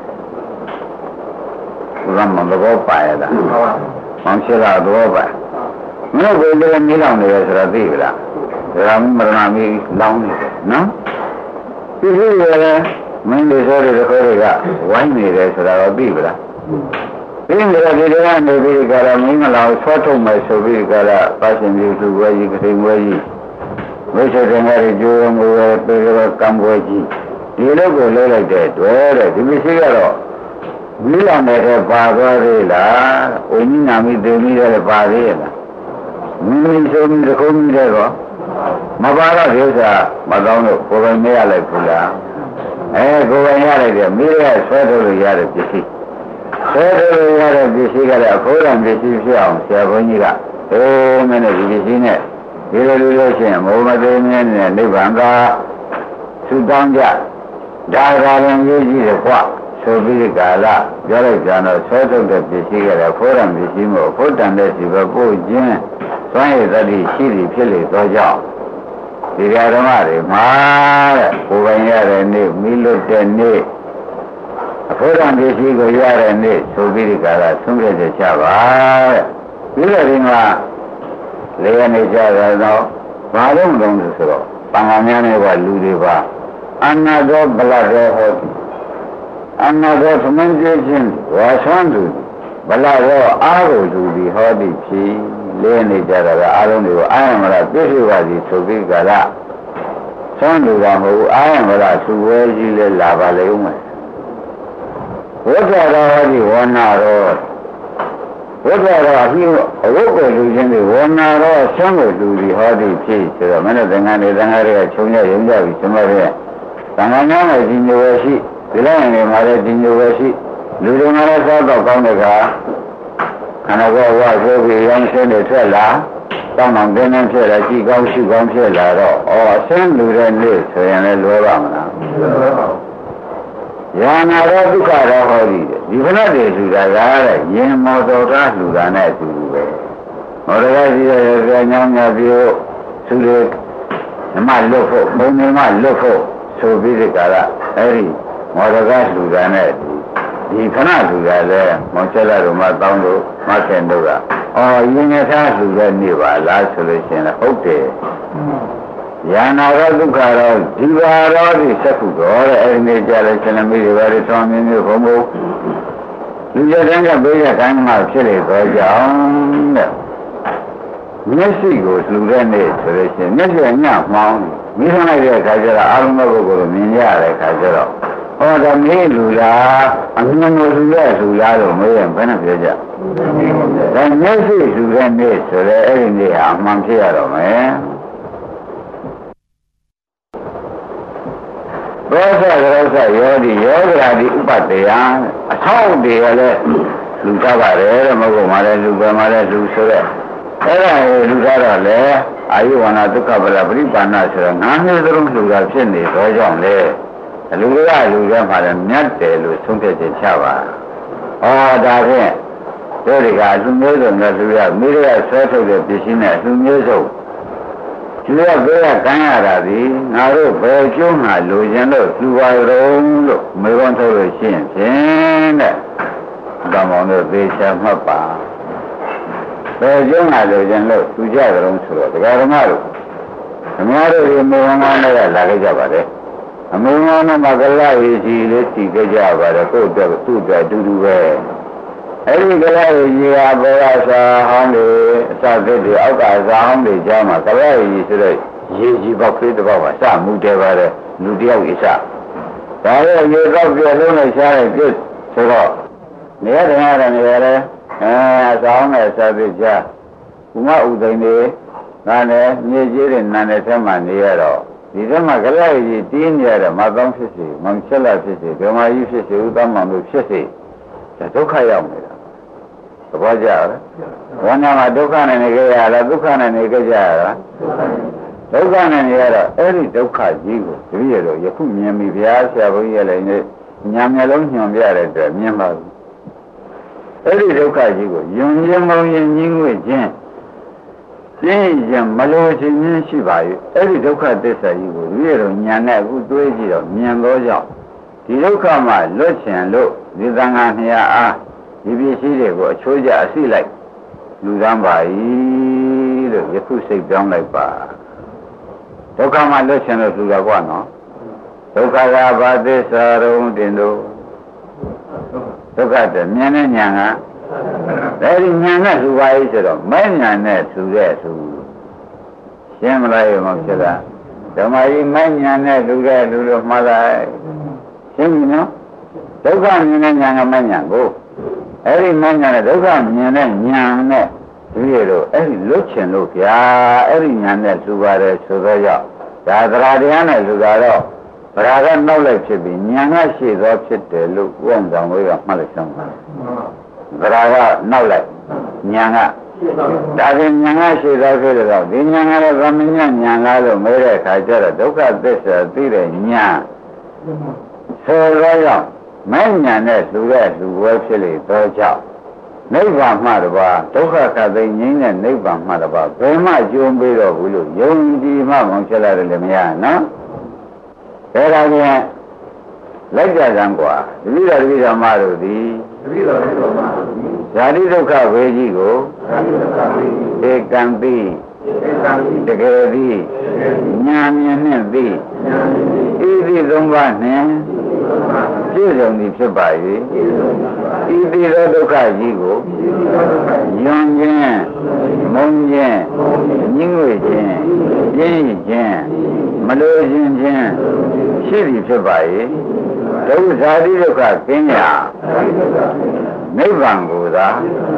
ဘုရားမဘောပါရတာမောဆရာတော်ပါမင်းကိုယ်လည်းမီးလောင်နေရဆိုတာသိပြီလားဒါမှမရဏမီးလောင်နေတယ်နော်ဒီလိုရမင်းတွေဆိုတဲ့ခေါ်တွေကဝိုင်းနေတယ်ဆိုတာတော့သိပြီလားဒီလိုဒီလိုကနေပြီးကြတာမင်းမလာဆွတ်ထုတ်မယ်ဆိုပြီးကြတာပါရှင်ကြီးသူဝဲကြီးကတိဝဲကြီးမိတ်ဆွေတွေနဲ့ကြိုးမွေးပေရောကံဝဲကြီးဒီလိုကိုလဲလိုက်တဲ့တွေ့တဲ့ဒီမရှိကတော့မိလောင်နေတဲ့ပါသွားသေးလားအိုကြီးနာမိသိမိတဲ့ပါသေးရဲ့လားမင်းဆိုပြီးတခုံးကြီးတဲ့ကောမပါတော့ဒီဥစ္စာမကောင်းလို့ကိုယ်ပဲမရလိုက်ဘူးလားအဲကိုယ်ပဲရလိုက်တယ်မိရဆွဲထုတ်လို့ရတဲ့ပစ္စည်းဆွဲထုတ်လို့ရတဲ့ပစ္စည်းကလည်းအခိုးရံပစ္စည်းဖြစ်အောင်ဆရာဘုန်းကြီးကအေးမင်းနဲ့ဒီပစ္စည်းနဲ့ဒီလိုလိုလို့ရှိရင်မောမသိမြဲနဲ့နိဗ္ဗာန်ကသုတောင်းကြဒါကလည်းရေးကြည့်တယ်ကွာဆိုပြီးကာလပြောလိုက်ကြတော့ဆွဲထုတ်တဲ့ပစ္စည်းကလည်းခိုးရံပစ္စည်းမို့ခိုးတန်တဲ့စီပဲပို့ခြင်းသွမ်းရည်သတိရှိသည်ဖြစ်လေသောကြောင့်ဒီဓမ္မတွေမှာတဲ့ကိုယ်ပိုင်ရတဲ့နေ့မိလွတ်တဲ့နေ့အဖို့တန်ပစ္စည်းကိုရတဲ့နေ့ဆိုပြီးဒီကလာဆုံးဖြတ်ချက်ချပါတဲ့ဒီလိုဒီမှာလေနေကြတော့ဘာလို့လုံးလို့ဆိုတော့ပင်္ဂများနဲ့ကလူတွေပါအနာတော်ဗလရောဟောအနာတော်သမင်းပြချင်းဝါဆွမ်းသူဗလရောအားကိုသူဒီဟောတိဖြစ်လဲနေကြတာကအားလုံးတွေကိုအာယမရပြည့်စုံပါစီဆိုပြီးကြတာဆွမ်းလူကမဟုတ်အာယမရသူဝဲကြီးလဲလာပါလေဦးမယ်ဝိဇ္ဇာတော်ဒီဝနာတော်ဝိတ္တရောအပြီးအဝတ်ကိုလူချင်းတွေဝဏရောဆန်းကိုလူပြီးဟောသည်ဖြစ်ဆိုတော့မင်းတို့သင်္ကန်းတွေသံဃာတွေကခြုံရရုံကြပြီကျွန်တော်တို့သံဃာများနဲ့ဒီမျိုးပဲရှိဒီလိုရင်မှာလည်းဒီမျိုးပဲရှိလူတွေမှာလည်းစားတော့ကောင်းတဲ့ကခန္ဓာကိုယ်ဝါဆိုပြီးရောင်းရှင်းနေထွက်လာတောင်းတောင်းတင်းတင်းဖြစ်လာကြည့်ကောင်းရှုကောင်းဖြစ်လာတော့အော်အဆင်းလူတဲ့နေ့ဆိုရင်လည်းလွယ်ပါမလားယာနာရောဒုက္ခရောဟောဒီဒီခဏတည်းလူတာကားတဲ့ရင်မောတော်ကားလူတာနဲ့အတူတူပဲမောတော်ကားရှိတဲ့ဆရာညောင်းများပြီးသူတွေဓမ္မလွတ်ဖို့ဘုံဓမ္မလွတ်ဖို့ဆိုပြီးဒီကရအဲ့ဒီမောတော်ကားလူတာနဲ့ဒီခဏလူတာလဲမောချက်လာတို့မှတောင်းလို့မခင်တို့ကအော်ရင်ငယ်သားလူတဲ့နေပါလားဆိုလို့ရှိရင်လည်းဟုတ်တယ်ယာနာရောဒုက္ခရောဒီပါရောဒီစက္ခုတော်တဲ့အဲ့ဒီနေကြလဲရှင်သမီးတွေဘာတွေဆောင်းမြင်းမျိုးဘုံဘုံလူရတဲ့ကဘေးရကိုင်းမှဖြစ်လေတော့ကြောင်းတဲ့မျက်စိကိုလှူတဲ့နေ့ဆိုလို့ရှိရင်မျက်စိညမှောင်းမိထလိုက်တဲ့အခါကျတော့အာရုံမဲ့ပုဂ္ဂိုလ်ကိုမြင်ရတဲ့အခါကျတော့ဟောဒါမေးလူလားအမြင်ကိုလှူတဲ့လှူလားလို့မေးရင်ဘယ်နဲ့ပြောကြဒါမျက်စိလှူတဲ့နေ့ဆိုတော့အဲ့ဒီနေ့ဟာအမှန်ဖြစ်ရတော့မယ်ဘောဇဂရောဇယောဒီယောဂရာဒီဥပတယအထောက်တည်းရလဲလူကြပါတယ်တဲ့မဟုတ်မှလည်းလူပဲမှလည်းလူဆိုတဲ့အဲ့ဒါလူကြတော့လေအာယုဝနာဒုက္ခဗလာပရိပါဏဆိုတော့ငါးမျိုးသလုံးလူတာဖြစ်နေတော့ကြောင့်လေလူကလူကမှလည်းမြတ်တယ်လို့ဆုံးဖြတ်ချက်ချပါဟောဒါဖြင့်တို့ဒီကလူမျိုးစုံနဲ့လူရမိရဆွဲထုတ်တဲ့ပစ္စည်းနဲ့လူမျိုးစုံဒီကဘေးကကမ်းရတာဒီငါတို့ဘယ်ကျုံးမှာလူရင်လို့လူပါရုံလို့မေခွန်းထုတ်လို့ရှိရင်ဖြင့်တဲ့ဓမ္မောင်တို့သေချာမှတ်ပါဘယ်ကျုံးမှာလူရင်လို့သူကြကြုံဆိုတော့ဒကာဓမ္မတို့ဓမ္မတို့ဒီမေခွန်းကောင်းနဲ့လာခဲ့ကြပါတယ်အမေမောင်နဲ့မကလာရေးကြီးလေးတည်ခဲ့ကြပါတယ်ကိုယ့်အတွက်သူ့အတွက်အတူတူပဲအဲ့ဒီကလာရေးကြီးဟာဘောရစာဟောင်းတွေအစသစ်တွေအောက်ကစာဟောင်းတွေကြားမှာကလာရေးဆိုတဲ့ရေးကြီးပေါက်ကလေးတစ်ပေါက်ပါစမှုတယ်ပါတယ်လူတယောက်ဣစဒါရဲ့ရေတော့ပြလုံးနဲ့ရှားတဲ့ပြစ်ဆိုတော့နေရာတိုင်းရတယ်နေရာလဲအဲအစာဟောင်းနဲ့အစသစ်ကြားဘုမဥသိန်တွေနားနဲ့မြေကြီးတွေနားနဲ့ဆက်မှနေရတော့ဒီထဲမှာကလေးကြီးတင်းနေရတဲ့မသောင်းဖြစ်စေမချက်လာဖြစ်စေဓမ္မကြီးဖြစ်စေဥဒ္ဓမမျိုးဖြစ်စေဒုက္ခရောက်နေတာသဘောကျလားဝဏ္ဏမှာဒုက္ခနဲ့နေကြရလားဒုက္ခနဲ့နေကြရလားဒုက္ခနဲ့နေရတော့အဲ့ဒီဒုက္ခကြီးကိုတပည့်ရတော့ယခုမြင်ပြီဗျာဆရာဘုန်းကြီးလည်းနေညာမျက်လုံးညွန်ပြတဲ့အတွက်မြင်ပါဘူးအဲ့ဒီဒုက္ခကြီးကိုယုံခြင်းမုံရင်ညင်းငွေ့ခြင်းရှင်းရင်မလို့ချင်းချင်းရှိပါရဲ့အဲ့ဒီဒုက္ခသစ္စာကြီးကိုဒီလိုညာနဲ့အခုတွေးကြည့်တော့မြင်တော့ကြောင့်ဒီဒုက္ခမှာလွတ်ချင်လို့ဒီသံဃာနှစ်ရာအားဒီပစ္စည်းတွေကိုအချိုးကျအစိလိုက်လူသမ်းပါ၏လို့ယခုစိတ်ပြောင်းလိုက်ပါဒုက္ခမှာလွတ်ချင်လို့လူတော်ကွာနော်ဒုက္ခကဘာသစ္စာရုံတင်တို့ဒုက္ခတည်းမြင်တဲ့ညာကအဲ့ဒီညာနဲ့လူပါရေးဆိုတော့မဲ့ညာနဲ့သူတဲ့သူရှင်းမလားရေမဖြစ်လားဓမ္မကြီးမဲ့ညာနဲ့လူတဲ့လူလို့မှားလိုက်ရှင်းပြီနော်ဒုက္ခမြင်တဲ့ညာကမဲ့ညာကိုအဲ့ဒီမဲ့ညာနဲ့ဒုက္ခမြင်တဲ့ညာနဲ့ဒီလိုအဲ့ဒီလွတ်ချင်လို့ဗျာအဲ့ဒီညာနဲ့လူပါတယ်ဆိုတော့ရောက်ဒါသရာတရားနဲ့လူတာတော့ဗရာကနောက်လိုက်ဖြစ်ပြီးညာကရှေ့သောဖြစ်တယ်လို့ဥအောင်ဆောင်ဝေးကမှတ်လိုက်ဆောင်ပါဗရာကနောက်လိုက်ညာကဒါပြင်ညာကရှိသောဖြစ်တော့ဒီညာကလည်းဗမညာညာလားလို့မဲတဲ့အခါကျတော့ဒုက္ခသစ္စာသိတဲ့ညာဆိုတော့ရောက်မဲ့ညာနဲ့လူတဲ့လူဝဲဖြစ်လေတော့ကြောင့်နိဗ္ဗာန်မှတပါဒုက္ခခသိငြိမ်းတဲ့နိဗ္ဗာန်မှတပါဘယ်မှကျုံးပေးတော့ဘူးလို့ယုံကြည်မှမောင်ချက်လာတယ်လည်းမရနော်ဒါဒါပြန်လိုက်ကြစမ်းကွာတတိယတတိယဓမ္မတို့သည်တတိယတတိယဓမ္မတို့သည်ဇာတိဒုက္ခဝေကြီးကိုဇာတိဒုက္ခဝေကြီးဧကံတိဧကံတိတကယ်သည်ညာမြင်နှင့်သည်ဤသည့်သုံးပါးနှင့်ပြည့်စုံသည်ဖြစ်ပါ၏ဤသည့်သောဒုက္ခကြီးကိုယွန်ခြင်းမုန်းခြင်းညှင်းငွေခြင်းပြင်းခြင်းမလိုခြင်းခြင်းရှိသည်ဖြစ်ပါ၏ဒုက္ခဇာတိဒုက္ခကင်းရာနိဗ္ဗာန်ကိုသာ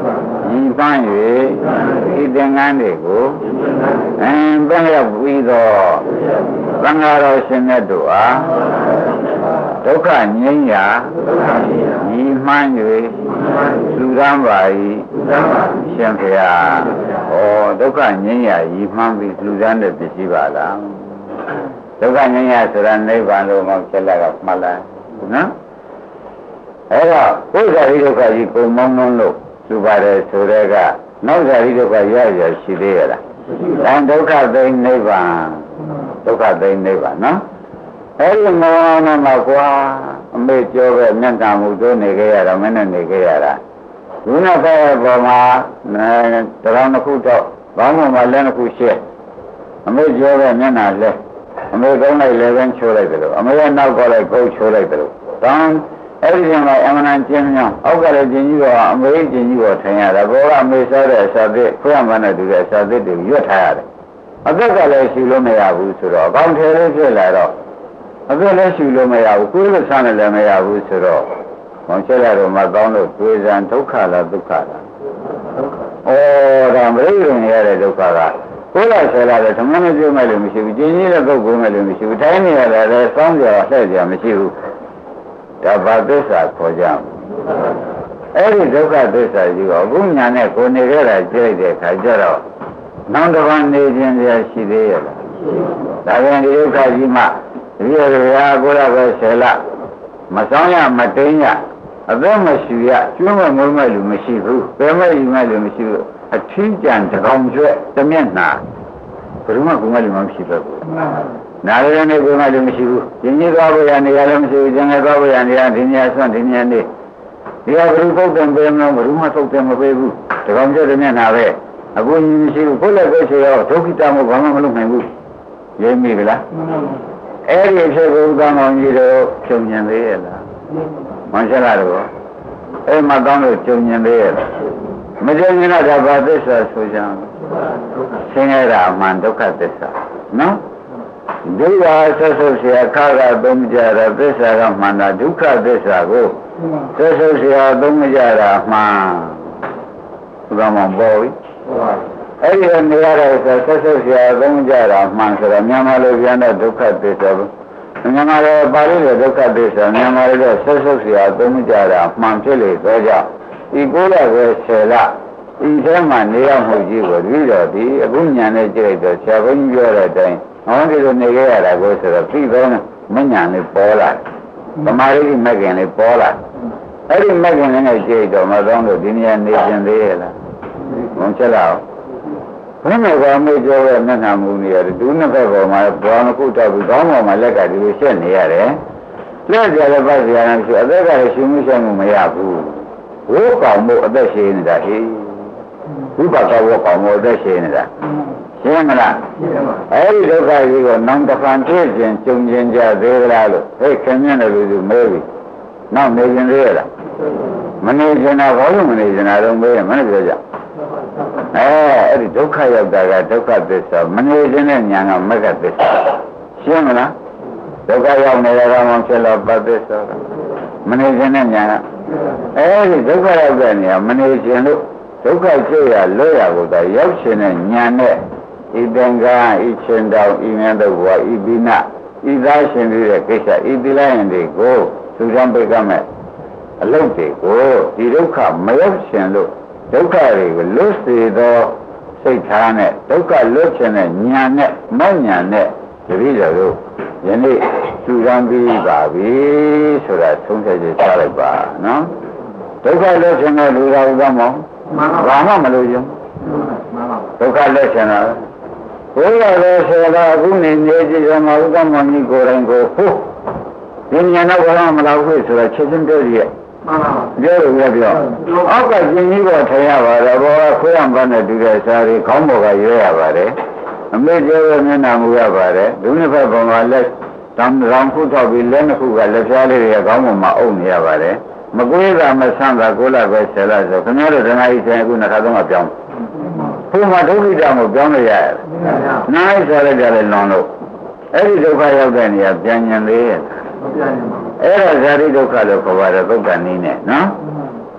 ညီပန်း၍ဤသင်္ကန်းတွေကိုအင်းပြည့်ရောက်ပြီးတော့သံဃာတော်ရှင်မြတ်တို့အားဒုက္ခငြိမ်းရာညီမှန်း၍လူရန်ပါ၏ရှင်ဖေဟာဩဒုက္ခငြိမ်းရာညီမှန်းပြီးလူရန်တဲ့ပစ္စည်းပါလားဒုက္ခငြိမ်းရာဆိုတာနိဗ္ဗာန်လို့မှဆက်လက်ကမှတ်လိုက်နော်အဲ့တော့ဘုရားရိဒုက္ခကြီးကိုမောင်းလုံးလို့သူပါတယ်ဆိုတဲ့ကနောက်ဇာတိဒုက္ခရရရှိသေးရလားဒါဒုက္ခသိနိဗ္ဗာန်ဒုက္ခသိနိဗ္ဗာန်နော်အဲ့ဒီမောင်းလုံးမှာကွာအမေပြောပဲမျက်နှာမူတို့နေခဲ့ရတာမနဲ့နေခဲ့ရတာဒီနောက်ပဲပေါ်မှာတရားတစ်ခုတော့ဘာမှမလဲတစ်ခုရှင်းအမေပြောပဲမျက်နှာလဲအမေကောင်းလိုက်လည်းပဲချိုးလိုက်တယ်လို့အမေကနောက်ကောလိုက်ကိုယ်ချိုးလိုက်တယ်လို့တောင်းအဲ့ဒီချိန်မှာအမှန်တန်ကျင်းမြောင်းအောက်ကလည်းကျင်းကြီးတော့အမေကျင်းကြီးကိုထင်ရတာဘောကအမေစားတဲ့အစာသစ်ခွေးမှန်းနဲ့တူတဲ့အစာသစ်တွေရွတ်ထားရတယ်အသက်ကလည်းရှူလို့မရဘူးဆိုတော့အကောင်းထဲလေးဖြစ်လာတော့အသက်လည်းရှူလို့မရဘူးကိုယ်လည်းဆန်းလည်းမရဘူးဆိုတော့ဘောချက်ရတော့မကောင်းလို့တွေ့စံဒုက္ခလားဒုက္ခလားဩဒါမရိရင်ရတဲ့ဒုက္ခကကိုယ်လည်းဆဲလာတယ်ဓမ္မနဲ့ပြောမဲ့လို့မရှိဘူးကျင်းကြီးလည်းပုတ်ကိုမဲ့လို့မရှိဘူးတိုင်းနေရတယ်လည်းစောင်းကြလှည့်ကြမရှိဘူးဒါဘာသစ္စာခေါ်ကြအဲ့ဒီဒုက္ခသစ္စာကြီးကအခုညာနဲ့ကိုနေခဲ့တာကြိုက်တဲ့ခါကျတော့နောက်တစ်ပတ်နေခြင်းရရှိသေးရဲ့လားဒါပြန်ဒီဒုက္ခကြီးမှဒီရရာကိုယ်ကပဲဆယ်လမဆောင်ရမတိန်ရအသက်မရှိရကျွမ်းမမွေးမဲ့လူမရှိဘူးပဲမဲ့ယူမဲ့လူမရှိဘူးအထီးကျန်တကောင်ကျွဲ့တမျက်နှာဘယ်မှကိုယ်မလူမရှိတော့ဘူးနာရည်နဲ့ကိုယ်မလူမရှိဘူးရင်းကြီးသွားဖို့ရနေရလည်းမရှိဘူးကျန်ရသွားဖို့ရနေရဒီညဆွန့်ဒီညနေဒီဟာဘယ်လိုပုတ်တယ်ပေးမလို့ဘယ်မှပုတ်တယ်မပေးဘူးတကောင်ကျွဲ့တမျက်နှာပဲအခုညီမရှိဘူးကိုယ်လည်းကိုယ်ချေရောဒုက္ခိတမို့ဘာမှမလုပ်နိုင်ဘူးရင်းမိကလားအဲ့ဒီဖြစ်ဘုရားမောင်ကြီးတို့ကျုံညံသေးရဲ့လားမဆလာတော့အဲ့မှာကောင်းလို့ကျုံညံသေးရဲ့မကျုံညံတာဘာသစ္စာဆိုကြအောင်ဆင်းရဲတာအမှန်ဒုက္ခသစ္စာနော်ဒုက္ခဆက်ဆုပ်เสียခါကသုံးကြတာသစ္စာကမှန်တာဒုက္ခသစ္စာကိုဆက်ဆုပ်เสียသုံးကြတာမှန်ဘုရားမောင်ပေါ်ပြီအဲ့ဒီနေရာတဲ့ဆက်ဆုပ်เสียသုံးကြတာမှန်ဆိုတော့မြန်မာလိုပြန်တဲ့ဒုက္ခသစ္စာကိုမြန်မာလိုပါဠိလိုဒုက္ခသစ္စာမြန်မာလိုဆက်ဆုပ်เสียသုံးကြတာမှန်ဖြစ်လေတော့ကြောင့်ဒီကိုယ်လည်းပဲဆယ်လဒီထဲမှာနေရမှုကြီးကိုပြီးတော့ဒီအခုညာနဲ့ကြိတ်တော့ဆရာဘုန်းကြီးပြောတဲ့အတိုင်းဟောဒီလိုနေခဲ့ရတာကိုဆိုတော့ပြီးတော့မညာလေးပေါ်လာဗမာရိမက်ကင်လေးပေါ်လာအဲ့ဒီမက်ကင်လေးနဲ့ကြိတ်တော့မသောလို့ဒီနေရာနေကျင်သေးရဲ့လားဘုံချက်လောက်ဘယ်မှာကမေ့ကြောရဲ့မျက်နှာမူနေရတယ်ဒူးနှစ်ဘက်ပေါ်မှာဘောင်းခုတောက်ပြီးကောင်းပေါ်မှာလက်ကဒီလိုရှက်နေရတယ်လက်ကြလည်းပတ်စရာမရှိအသက်ကလည်းရှင်မှုရှက်မှုမရဘူးဝိကောင်မှုအသက်ရှင်နေတာဟေးဝိပါကဝကောင်မှုအသက်ရှင်နေတာရှင်းမလားအဲ့ဒီဒုက္ခကြီးကိုနောင်တစ်ခါတွေ့ခြင်းကြုံခြင်းကြသေးလားလို့ဟဲ့ခင်ဗျားတို့လူမဲပြီနောက်နေခြင်းသေးရလားမနေခြင်းတော့ဘာလို့မနေခြင်းတော့မဲမနဲ့ပြောကြအဲအဲ့ဒီဒုက္ခရောက်တာကဒုက္ခသစ္စာမနေခြင်းနဲ့ညာကမဂ္ဂသစ္စာရှင်းမလားဒုက္ခရောက်နေတာကမှဖြစ်လို့ပသစ္စာမနေခြင်းနဲ့ညာကအဲဒီဒုက္ခရောက်တဲ့နေရာမနေခြင်းလို့ဒုက္ခကျရလွတ်ရကိုသာရောက်ခြင်းနဲ့ညာနဲ့ဤသင်္ကာဤချင်းတောင်ဤမြတ်တို့ဘဝဤပိနဤသားရှင်တွေရဲ့ကိစ္စဤသီလရင်တွေကိုသူဆောင်ပိတ်ကမဲ့အလုပ်တွေကိုဒီဒုက္ခမရောက်ခြင်းလို့ဒုက္ခတွေကိုလွတ်စေသောစိတ်ထားနဲ့ဒုက္ခလွတ်ခြင်းနဲ့ညာနဲ့မညာနဲ့တပည့်တော်တို့ယနေ့သူဆောင်ပြီးပါပြီဆိုတာသုံးချက်ချထားလိုက်ပါနော်ဒုက္ခလွတ်ခြင်းနဲ့လူတော်ကမောင်ဘာမှမလို့ခြင်းဒုက္ခလွတ်ခြင်းတော့ဘုရားလည်းဆိုတော့အခုနေနေကြည့်ရမှာဥပ္ပမောင်ကြီးကိုယ်တိုင်ကိုဟုတ်ဒီညာတော့ဘာမှမလာဘူးဆိုတော့ချက်ချင်းပြောရပြောလို့ရပြောအောက်ကကျင်ကြီးပေါ်ထင်ရပါတယ်ဘောကခွေးအောင်ပန်းနဲ့တူတဲ့စားတွေခေါင်းပေါ်ကရွေးရပါတယ်အမေကျဲရဲ့မျက်နှာမူရပါတယ်ဒုနှစ်ဖက်ပေါ်မှာလက်တံရောင်ခုထောက်ပြီးလက်နှစ်ခုကလက်ဖြားလေးတွေကခေါင်းပေါ်မှာအုပ်နေရပါတယ်မကွေးတာမဆန်းတာကိုလာပဲဆယ်လာဆိုခင်ဗျားတို့ဓမ္မကြီးဆိုင်အခုနှစ်ခါသုံးခါပြောင်းဘုမှာဒုက္ခိတကိုပြောင်းလို့ရရတယ်နိုင်ဆိုရကြတယ်လွန်လို့အဲ့ဒီဒုက္ခရောက်တဲ့နေရာပြန်ញံသေးရဲ့အဲ့ဒါဇာတိဒုက္ခလို့ခေါ်ပါတယ်သုတ်တန်နည်းနဲ့နော်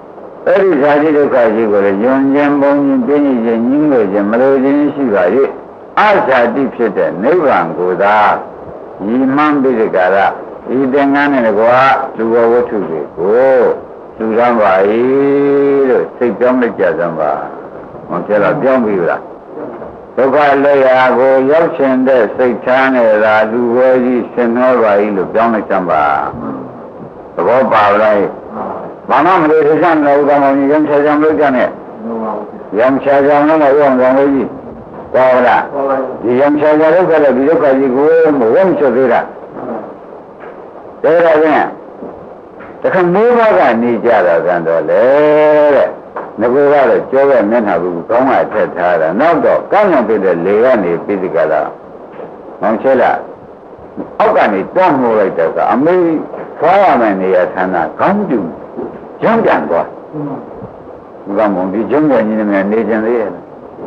အဲ့ဒီဇာတိဒုက္ခကြီးကိုလည်းယွန်ခြင်းပုံခြင်းပြင်းခြင်းညှင်းလို့ခြင်းမလို့ခြင်းရှိပါ၍အဇာတိဖြစ်တဲ့နိဗ္ဗာန်ကိုသာညီမှန်းပြီးကြတာဒီသင်္ကန်းနဲ့ကွာလူဝဝတ္ထုတွေကိုလူရမ်းပါ၏လို့စိတ်ပြောင်းလိုက်ကြစမ်းပါဟောကျတော့ပြောင်းပြီလားဒုက္ခလည်းရာကိုရောက်ရှင်တဲ့စိတ်ထားနဲ့သာလူဝဲကြီးရှင်နှောပါ၏လို့ပြောင်းလိုက်စမ်းပါသဘောပါလားဘာမှမလို့သိစမ်းလို့ဥပမာကြီးရံချာချံလို့ကြနဲ့ရံချာချံလို့ဥပမာကြီးပေါ်လားဒီရံချာချံလို့ကြတဲ့ဒီဒုက္ခကြီးကိုမဝမ်းချသေးတာဒါတော့ဖြင့်တခါမိုးဘကနေကြတာကံတော့လေတဲ့ငါကတော့ကြောရဲ့မျက်နှာဘူးကောင်းကထက်ထားတာနောက်တော့ကောင်းအောင်ပြတဲ့လေကနေပြီးဒီကလာမောင်ချဲလာအောက်ကနေတွန်းမှုလိုက်တော့ကအမေဖွာရမယ်နေရာဌာနကောင်းတူကျန်းပြန်သွားဒီကမောင်ဒီကျန်းပြန်နေနေနေကြသေးရဲ့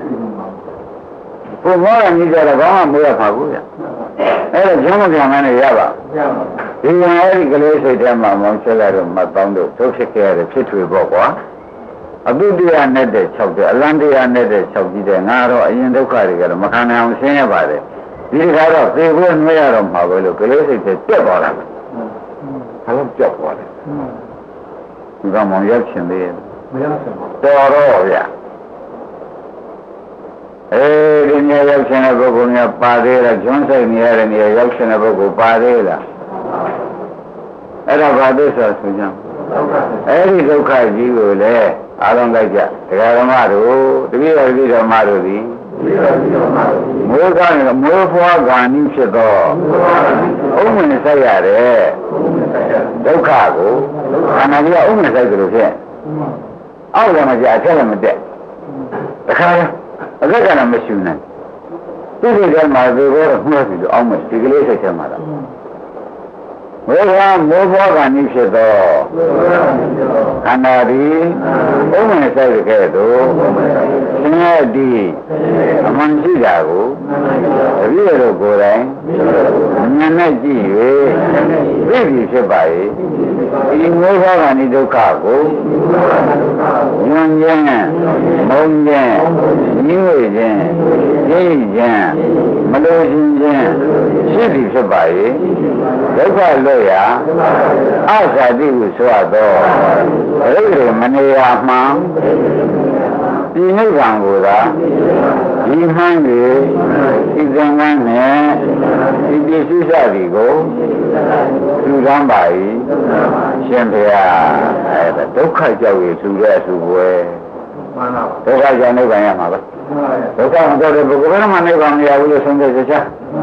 ဘုရားကကြီးကြတော့ကောင်းကမိုးရပါဘူးဗျအဲ့တော့ကျန်းပြန်မှန်းနေရပါဒီရင်အဲ့ဒီကလေးစိတ်ထဲမှာမောင်ချဲလာတော့မတောင်းတော့ထုတ်ဖြစ်ခဲ့ရတဲ့ဖြစ်ထွေပေါ့ကွာအတုတရားနဲ့တဲ့၆တဲ့အလန္တရားနဲ့တဲ့၆ကြီးတဲ့ငါတော့အရင်ဒုက္ခတွေကတော့မခံနိုင်အောင်ဆင်းရပါတယ်ဒီခါတော့သေဖို့နှွေးရတော့မှာပဲလို့ကလေးစိတ်တွေပြတ်သွားတာပဲဘာလို့ပြတ်သွားလဲဒီကမောင်ရောက်ရှင်သေးမရောက်ရှင်တော်တော့ဗျအဲဒီနေရာရောက်ရှင်တဲ့ပုဂ္ဂိုလ်များပါသေးလားကျွန်းစိတ်နေရတဲ့နေရာရောက်ရှင်တဲ့ပုဂ္ဂိုလ်ပါသေးလားအဲ့ဒါဘာသစ္စာဆိုကြအဲ့ဒီဒုက္ခကြီးကိုလည်းအားလုံးလိုက်ကြတရားဓမ္မတို့တပည့်တော်တပည့်တော်မတို့သည်မိုးကားနဲ့မိုးဖွားကံဤဖြစ်သောဥမ္မင်းဆိုင်ရတဲ့ဒုက္ခကိုခန္ဓာကြီးကဥမ္မင်းဆိုင်ကြလို့ဖြစ်အောက်လည်းမကြအထက်လည်းမတက်တခါအသက်ကလည်းမရှိနိုင်သူ့ဒီကမှာဒီဘောမှတ်ပြီးတော့အောက်မှာဒီကလေးစိတ်ထဲမှာလားမေဃမောဘောကံဤဖြစ်သောခန္ဓာသည်ဥမ္မေဆိုင်ခဲ့သို့သင်ရဲ့ဒီအမှန်ရှိတာကိုတပည့်တော်ကိုယ်တိုင်ဉာဏ်နဲ့ကြည့်၍သိပြီဖြစ်ပါ၏ဒီမောဘောကံဤဒုက္ခကိုဉာဏ်ခြင်းမုံခြင်းညှို့ခြင်းကြည်ခြင်းမလို့ခြင်းခြင်းရှိပြီဖြစ်ပါ၏ဒုက္ခလို့ရာအဇာတိဟုဆိုရသောရိတ်ရမနေရမှန်ဒီနိဗ္ဗာန်ကိုသာဒီမှန်း၍ဒီသင်္ကန်းနဲ့ဒီပစ္စည်းစသည်ကိုသူရမ်းပါ၏ရှင်ဘုရားအဲဒါဒုက္ခကြောင့်ရသူရဲ့သူပဲမှန်ပါဒုက္ခကြောင့်နိဗ္ဗာန်ရမှာပဲဒုက္ခမကြောက်တဲ့ပုဂ္ဂိုလ်ကမှနိဗ္ဗာန်မရဘူးလို့ဆုံးဖြတ်ချက်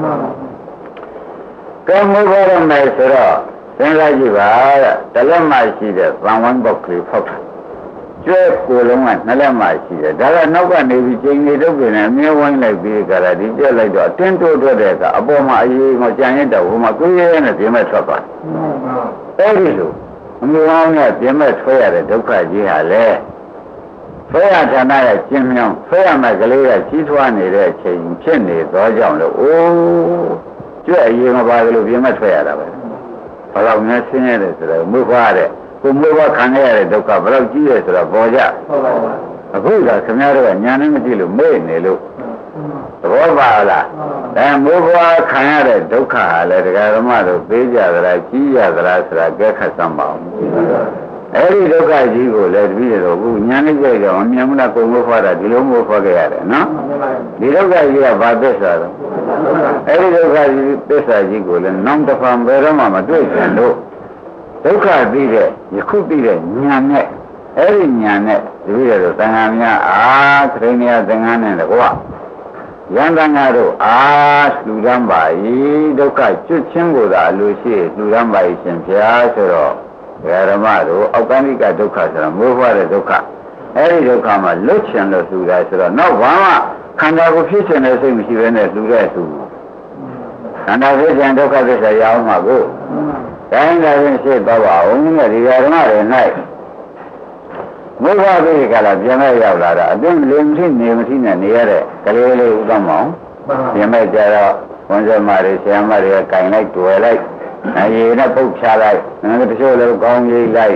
ကဲမိုးပေါ်ရမယ်ဆိုတော့စဉ်းစားကြည့်ပါတဲ့တလက်မှရှိတဲ့သံဝန်းပုတ်ကလေးဖောက်တာကျွဲကိုယ်လုံးကနှစ်လက်မှရှိတယ်ဒါကနောက်ကနေပြီးချိန်နေတော့ပြင်နဲ့အမြဲဝိုင်းလိုက်ပြီးကြတာဒီပြက်လိုက်တော့အတင်းတိုးထွက်တဲ့ကအပေါ်မှာအရေးကိုကြံရစ်တော့ဟိုမှာကိုယ်ရဲနဲ့ပြင်မဲ့ထွက်သွားတယ်အဲဒီလိုအမြဲဝိုင်းနဲ့ပြင်မဲ့ထွက်ရတဲ့ဒုက္ခကြီးဟာလေဆွဲရဌာနရဲ့ကျင်းမြောင်းဆွဲရမဲ့ကလေးကကြီးထွားနေတဲ့အချိန်ဖြစ်နေသောကြောင့်လို့အိုးကျွဲအရေးမပါဘူးလို့ပြင်မဲ့ထွက်ရတာပဲဘယ်လောက်များဆင်းရဲတယ်ဆိုတော့မွေးဖွားတဲ့ကိုမွေးဖွားခံရတဲ့ဒုက္ခဘယ်လောက်ကြီးရဲဆိုတော့ပေါ်ကြအခုကခင်ဗျားတို့ကညာနဲ့မကြည့်လို့မေ့နေလို့သဘောပါလားအဲမွေးဖွားခံရတဲ့ဒုက္ခဟာလေတရားဓမ္မတို့သေးကြသလားကြီးရသလားဆိုတာကြက်ခတ်စမ်းပါအောင်အဲဒီဒုက္ခကြီးကိုလည်းတပည့်တော်ကညာနဲ့ကြည့်ကြအောင်မြန်မလားကိုမွေးဖွားတာဒီလိုမွေးဖွားခဲ့ရတယ်နော်ဒီဒုက္ခကြီးကဘာသစ္စာလဲအဲဒီဒုက္ခကြီးသစ္စာကြီးကိုလည်းနောက်တစ်ဖန်ဘယ်တော့မှမတွေ့ကြလို့ဒုက္ခသိတဲ့ယခုသိတဲ့ဉာဏ်နဲ့အဲဒီဉာဏ်နဲ့တပည့်တော်သံဃာများအာခရိနိယသင်္ကန်းနဲ့တကွာယန္တန်ဃာတို့အာလူရမ်းပါ၏ဒုက္ခကျွတ်ချင်းကိုသာအလိုရှိလူရမ်းပါ၏ရှင်ဘုရားဆိုတော့ဓမ္မတို့အောက်ကဏိကဒုက္ခဆိုတာမိုးဖွားတဲ့ဒုက္ခအဲဒီဒုက္ခမှာလွတ်ချင်လို့လူတာဆိုတော့နောက်ဘာမှခန္ဓာကိုဖြစ်ချင်တဲ့စိတ်မရှိဘဲနဲ့လူတဲ့သူခန္ဓာဖြစ်ချင်ဒုက္ခသစ္စာရအောင်မှာကိုတိုင်းတိုင်းချင်းရှိတော့ပါအောင်နဲ့ဒီဓမ္မတွေ၌မိုးဖွားပြီးကြလားပြန်မဲ့ရောက်လာတာအတင်းလင်းမရှိနေမရှိနဲ့နေရတဲ့ကလေးလေးဥပမောင်ပြန်မဲ့ကြတော့ဝန်ဇမတွေဆရာမတွေကကင်လိုက်တွေ့လိုက်အရေနဲ့ပုတ်ချလိုက်ငါတို့တချို့လည်းကောင်းကြီးလိုက်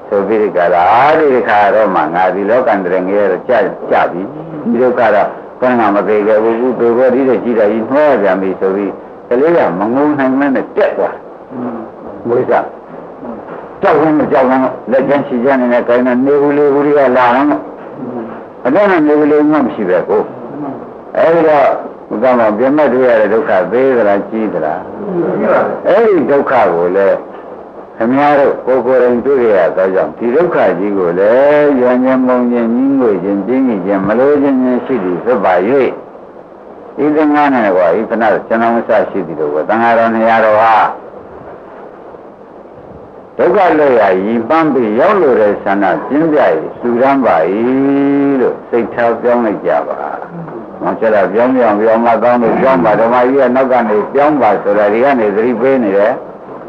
ဆိုပြီးကြတာဒီခါတော့မှငါဒီလောကန္တရငယ်တော့ကြာကြပြီဒီဒုက္ခတော့ဘယ်မှမသေးခဲ့ဘူးခုပေဘောဒီတဲ့ကြီးတယ်ကြီးနှောကြပြီဆိုပြီးကလေးကမငုံနိုင်မနဲ့တက်သွားမွေးစားကြောက်ရင်ကြောက်ရင်လက်ကျန်ချီကြနေတဲ့ကိုင်းနဲ့နေဘူးလေးဘူးလေးကလာတော့အတော့နေဘူးလေးမှမရှိပဲကိုအဲဒီတော့ဘုရားမှာပြမတ်တွေ့ရတဲ့ဒုက္ခသေးသလားကြီးသလားအဲဒီဒုက္ခကိုလည်းခင်ဗျားတို့ကိုယ်ကိုယ်တိုင်တွေ့ရသောကြောင့်ဒီဒုက္ခကြီးကိုလည်းရញ្ញမုံခြင်းကြီးငွေခြင်းတင်းကြီးခြင်းမလို့ခြင်းခြင်းရှိသည်ဖြစ်ပါ၍ဤသင်္ကန်းနဲ့ကွာဤခဏကျွန်တော်မဆရှိသည်လို့သံဃာတော်နေရာတော်ဟာဒုက္ခလို့ရည်ပန်းပြီးရောက်လို့တဲ့ဆန္ဒပြင်းပြ၏စူရမ်းပါ၏လို့စိတ်ထားပြောင်းလိုက်ကြပါ။မောင်ကျတော့ပြောင်းပြောင်းပြောင်းမှကောင်းလို့ပြောင်းပါဓမ္မကြီးကနောက်ကနေပြောင်းပါဆိုတာဒီကနေသတိပေးနေတယ်။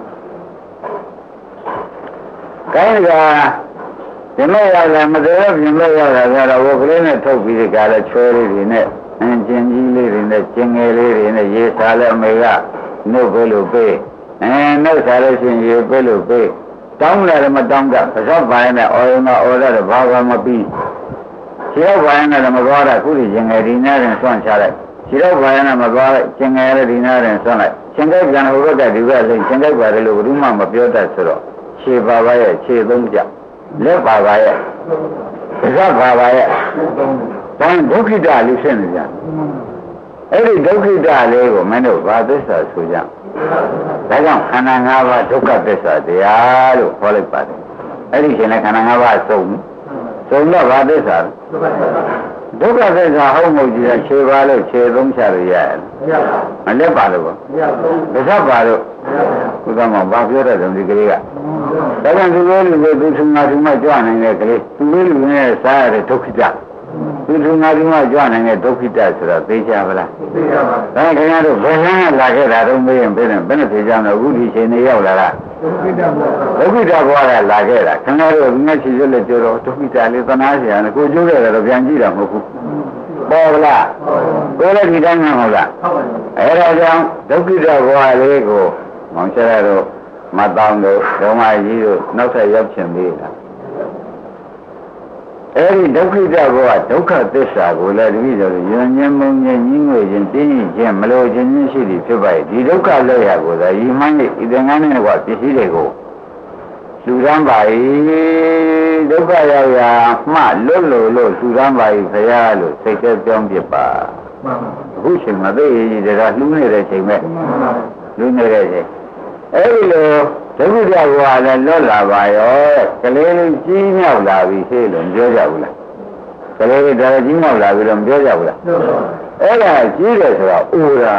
ကိုင်းကဒီမဲ့ရတယ်မသေးဘူးပြင်မဲ့ရတယ်ဆိုတော့ဘုကလေးနဲ့ထုတ်ပြီးဒီကလည်းချွဲလေးတွေနဲ့အင်းကျင်ကြီးလေးတွေနဲ့ကျင်ငယ်လေးတွေနဲ့ရေစားလဲအမေကနှုတ်ပေးလို့ပေးအဲနှုတ်စားလို့ရှိရင်ရေပေးလို့ပေးတောင်းလည်းမတောင်းကြပါစောပိုင်းနဲ့အော်ရင်တော့အော်တယ်ဘာမှမပြီးခြေတော့ပိုင်းနဲ့မသွားတာခုဒီကျင်ငယ်ဒီနဲ့ရင်ဆွန့်ချလိုက်ခြေတော့ပိုင်းနဲ့မသွားလိုက်ကျင်ငယ်လည်းဒီနဲ့ရင်ဆွန့်လိုက်ချင်းကိတ်ပြန်ဟိုဘက်ကဒီဘက်လိမ့်ချင်းကိတ်ပါတယ်လို့ဘယ်သူမှမပြောတတ်ဆိုတော့ခြေပါပါရဲ့ခြေသုံးကြလက်ပါပါရဲ့ပါးပါပါရဲ့ဒါဒုက္ခိတလေးဖြစ်နေကြအဲ့ဒီဒုက္ခိတလေးကိုမင်းတို့ဘာသစ္စာဆိုကြဒါကြောင့်ခန္ဓာ၅ပါးဒုက္ခသစ္စာတရားလို့ခေါ်လိုက်ပါတယ်အဲ့ဒီရှင်လည်းခန္ဓာ၅ပါးစုံစုံတော့ဘာသစ္စာဒုက္ခသစ္စာဟုတ်မဟုတ်ကြီးခြေပါလို့ခြေသုံးချလို့ရရဲ့မလက်ပါလို့ပေါ့ပါးပါလို့ဘုရားမောဘာပြောတဲ့ဒီကလေးကဒါကြောင့်သူလေးလူကိုသူထုံငါထုံမကြွနိုင်တဲ့ကလေးသူလေးလူနဲ့စားရတဲ့ဒုက္ခိတသူထုံငါထုံမကြွနိုင်တဲ့ဒုက္ခိတဆိုတော့သိကြပါလားသိကြပါဘူးဒါခင်ဗျားတို့ဘယ်ဟန်လာခဲ့တာတော့မေးရင်ဘယ်နဲ့ဘယ်နဲ့သိကြမလဲအခုဒီချိန်နေရောက်လာတာဒုက္ခိတဘဝဒုက္ခိတဘဝကလာခဲ့တာခင်ဗျားတို့ငါချီရွက်လက်ကြတော့ဒုက္ခိတလေးသနာเสียနဲ့ကိုကျိုးခဲ့တယ်တော့ပြန်ကြည့်တာမဟုတ်ဘူးပေါ်လားကိုလည်းဒီတိုင်းမှမဟုတ်လားအဲ့ဒါကြောင့်ဒုက္ခိတဘဝလေးကိုမောင်ကျရတော့မတောင်းတို့ဓမ္မကြီးတို့နောက်ထပ်ရောက်ချင်သေးလားအဲ့ဒီဒုက္ခိတဘောကဒုက္ခသစ္စာကိုလည်းတပည့်တော်ယဉ်ညံမုံညင်းကြီးငွေခြင်းတင်းကြီးခြင်းမလို့ခြင်းချင်းရှိသည်ဖြစ်ပါ၏ဒီဒုက္ခလက်ရကိုသာယီမှန်း၏ဤသင်္ကန်းနဲ့ကွာပစ္စည်းတွေကိုလူရမ်းပါ၏ဒုက္ခရောက်ရာမှလွတ်လို့လို့လူရမ်းပါ၏ခရလို့စိတ်သက်ပြောင်းပြပါအခုချိန်မှာသိရည်တွေကလှူးနေတဲ့ချိန်ပဲလှူးနေတဲ့ချိန်အဲ့ဒီလိုဒုက္ခကြောင့်ကလည်းလွတ်လာပါရောကလေးလေးကြီးမြောက်လာပြီသေးလို့မပြောကြဘူးလားကလေးလေးဒါကြီးမြောက်လာပြီလို့မပြောကြဘူးလားအဲ့ဒါကြီးတယ်ဆိုတော့အိုတာ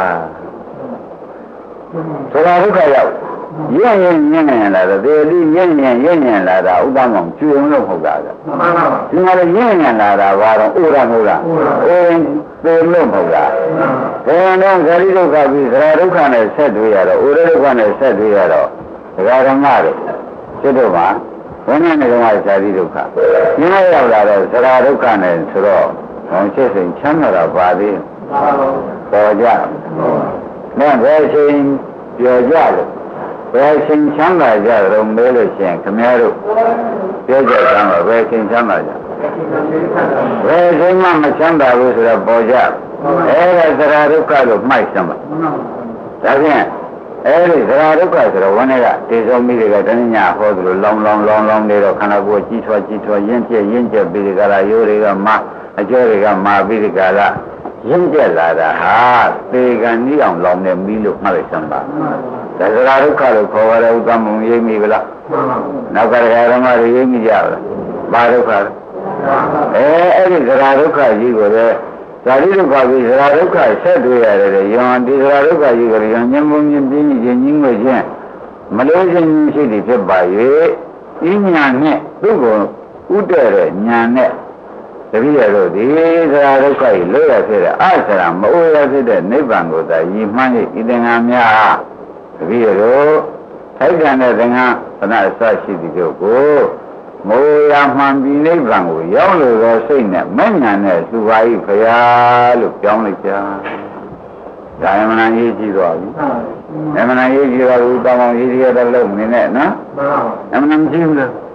ဆိုတာဒုက္ခရောက်ရင့်ရင်ညံ့ညံ့လာတော့ဒီလိညံ့ညံ့ညံ့ညံ့လာတာဥပမောင်ကျွေးလို့ဟုတ်တာကမှန်ပါပါဒီမှာလည်းညံ့ညံ့လာတာဘာတော့အိုတာမဟုတ်လားအိုရင်သေလို့မဟုတ်လားဘယ်တော့ဂရိဒုက္ခပြီးသရဒုက္ခနဲ့ဆက်တွေ့ရတော့အိုရဒုက္ခနဲ့ဆက်တွေ့ရတော့ဒကာဓမ္မတွေစိတ်တို့မှာဘယ်နဲ့နေတော့ဇာတိဒုက္ခညံ့ရောက်လာတော့သရဒုက္ခနဲ့ဆိုတော့ဟောချက်စိန်ချမ်းသာတာပါသေးပေါ်ကြနဲ့ဘယ်ချိန်ပြောကြလို့ဘယ်ချိန်ချမ်းသာကြတော့မဲလို့ရှိရင်ခမည်းတော်ပြောကြတာဘယ်ချိန်ချမ်းသာကြဘယ်ချိန်မှမချမ်းသာဘူးဆိုတော့ပေါ်ကြအဲဒါသရဒုက္ခလို့မှိုက်စမ်းပါဒါဖြင့်အဲဒီသရဒုက္ခဆိုတော့ဝန်းထဲကတေဇောမိတွေကတဏှညာဟောသလိုလောင်လောင်လောင်လောင်နေတော့ခန္ဓာကိုယ်ကြီးထွားကြီးထွားရင့်ကျက်ရင့်ကျက်ပြီးဒီကလာရိုးတွေကမအကျော်တွေကမာပြီးဒီကလာရင့်ကျက်လာတာဟာသေကံကြီးအောင်လောင်နေပြီလို့မှတ်လိုက်စမ်းပါသရဒုက္ခလို့ခေါ်ရတဲ့ဥက္ကမုံရိပ်မိဗလားနောက်ကရဓမ္မတွေရိပ်မိကြလားဘာဒုက္ခလဲအဲအဲ့ဒီသရဒုက္ခကြီးကိုလည်းဇာတိဒုက္ခပြီးသရဒုက္ခဆက်တွေ့ရတယ်ယွန်ဒီသရဒုက္ခကြီးကိုယွန်ညံပုံညင်းပြင်းခြင်းကြီးငွေခြင်းမလို့ခြင်းရှိသည်ဖြစ်ပါ၍ဤညာနဲ့သူ့ကိုဥတည့်တဲ့ညာနဲ့တပည့်ရတို့ဒီသရဒုက္ခကြီးလွတ်ရဖြစ်တဲ့အဆရာမအိုရဖြစ်တဲ့နိဗ္ဗာန်ကိုသာရည်မှန်း၍ဤသင်္ဃာများတပည့်ရတို့ထိုက်တန်တဲ့သင်္ဃာဘဏအစရှိသည်တို့ကိုမိုးရမှန်ပြီးနိဗ္ဗာန်ကိုရောက်လို့သောစိတ်နဲ့မဉဏ်နဲ့သူပါ၏ဖရာလို့ပြောင်းလိုက်ကြ။ဒါယမနာရေးကြည့်တော့ပြီ။ယမနာရေးကြည့်တော့ဘူးတောင်းအောင်ရေးကြရတဲ့လုံနေနဲ့နော်။ယမနာမကြည့်ဘူးလား။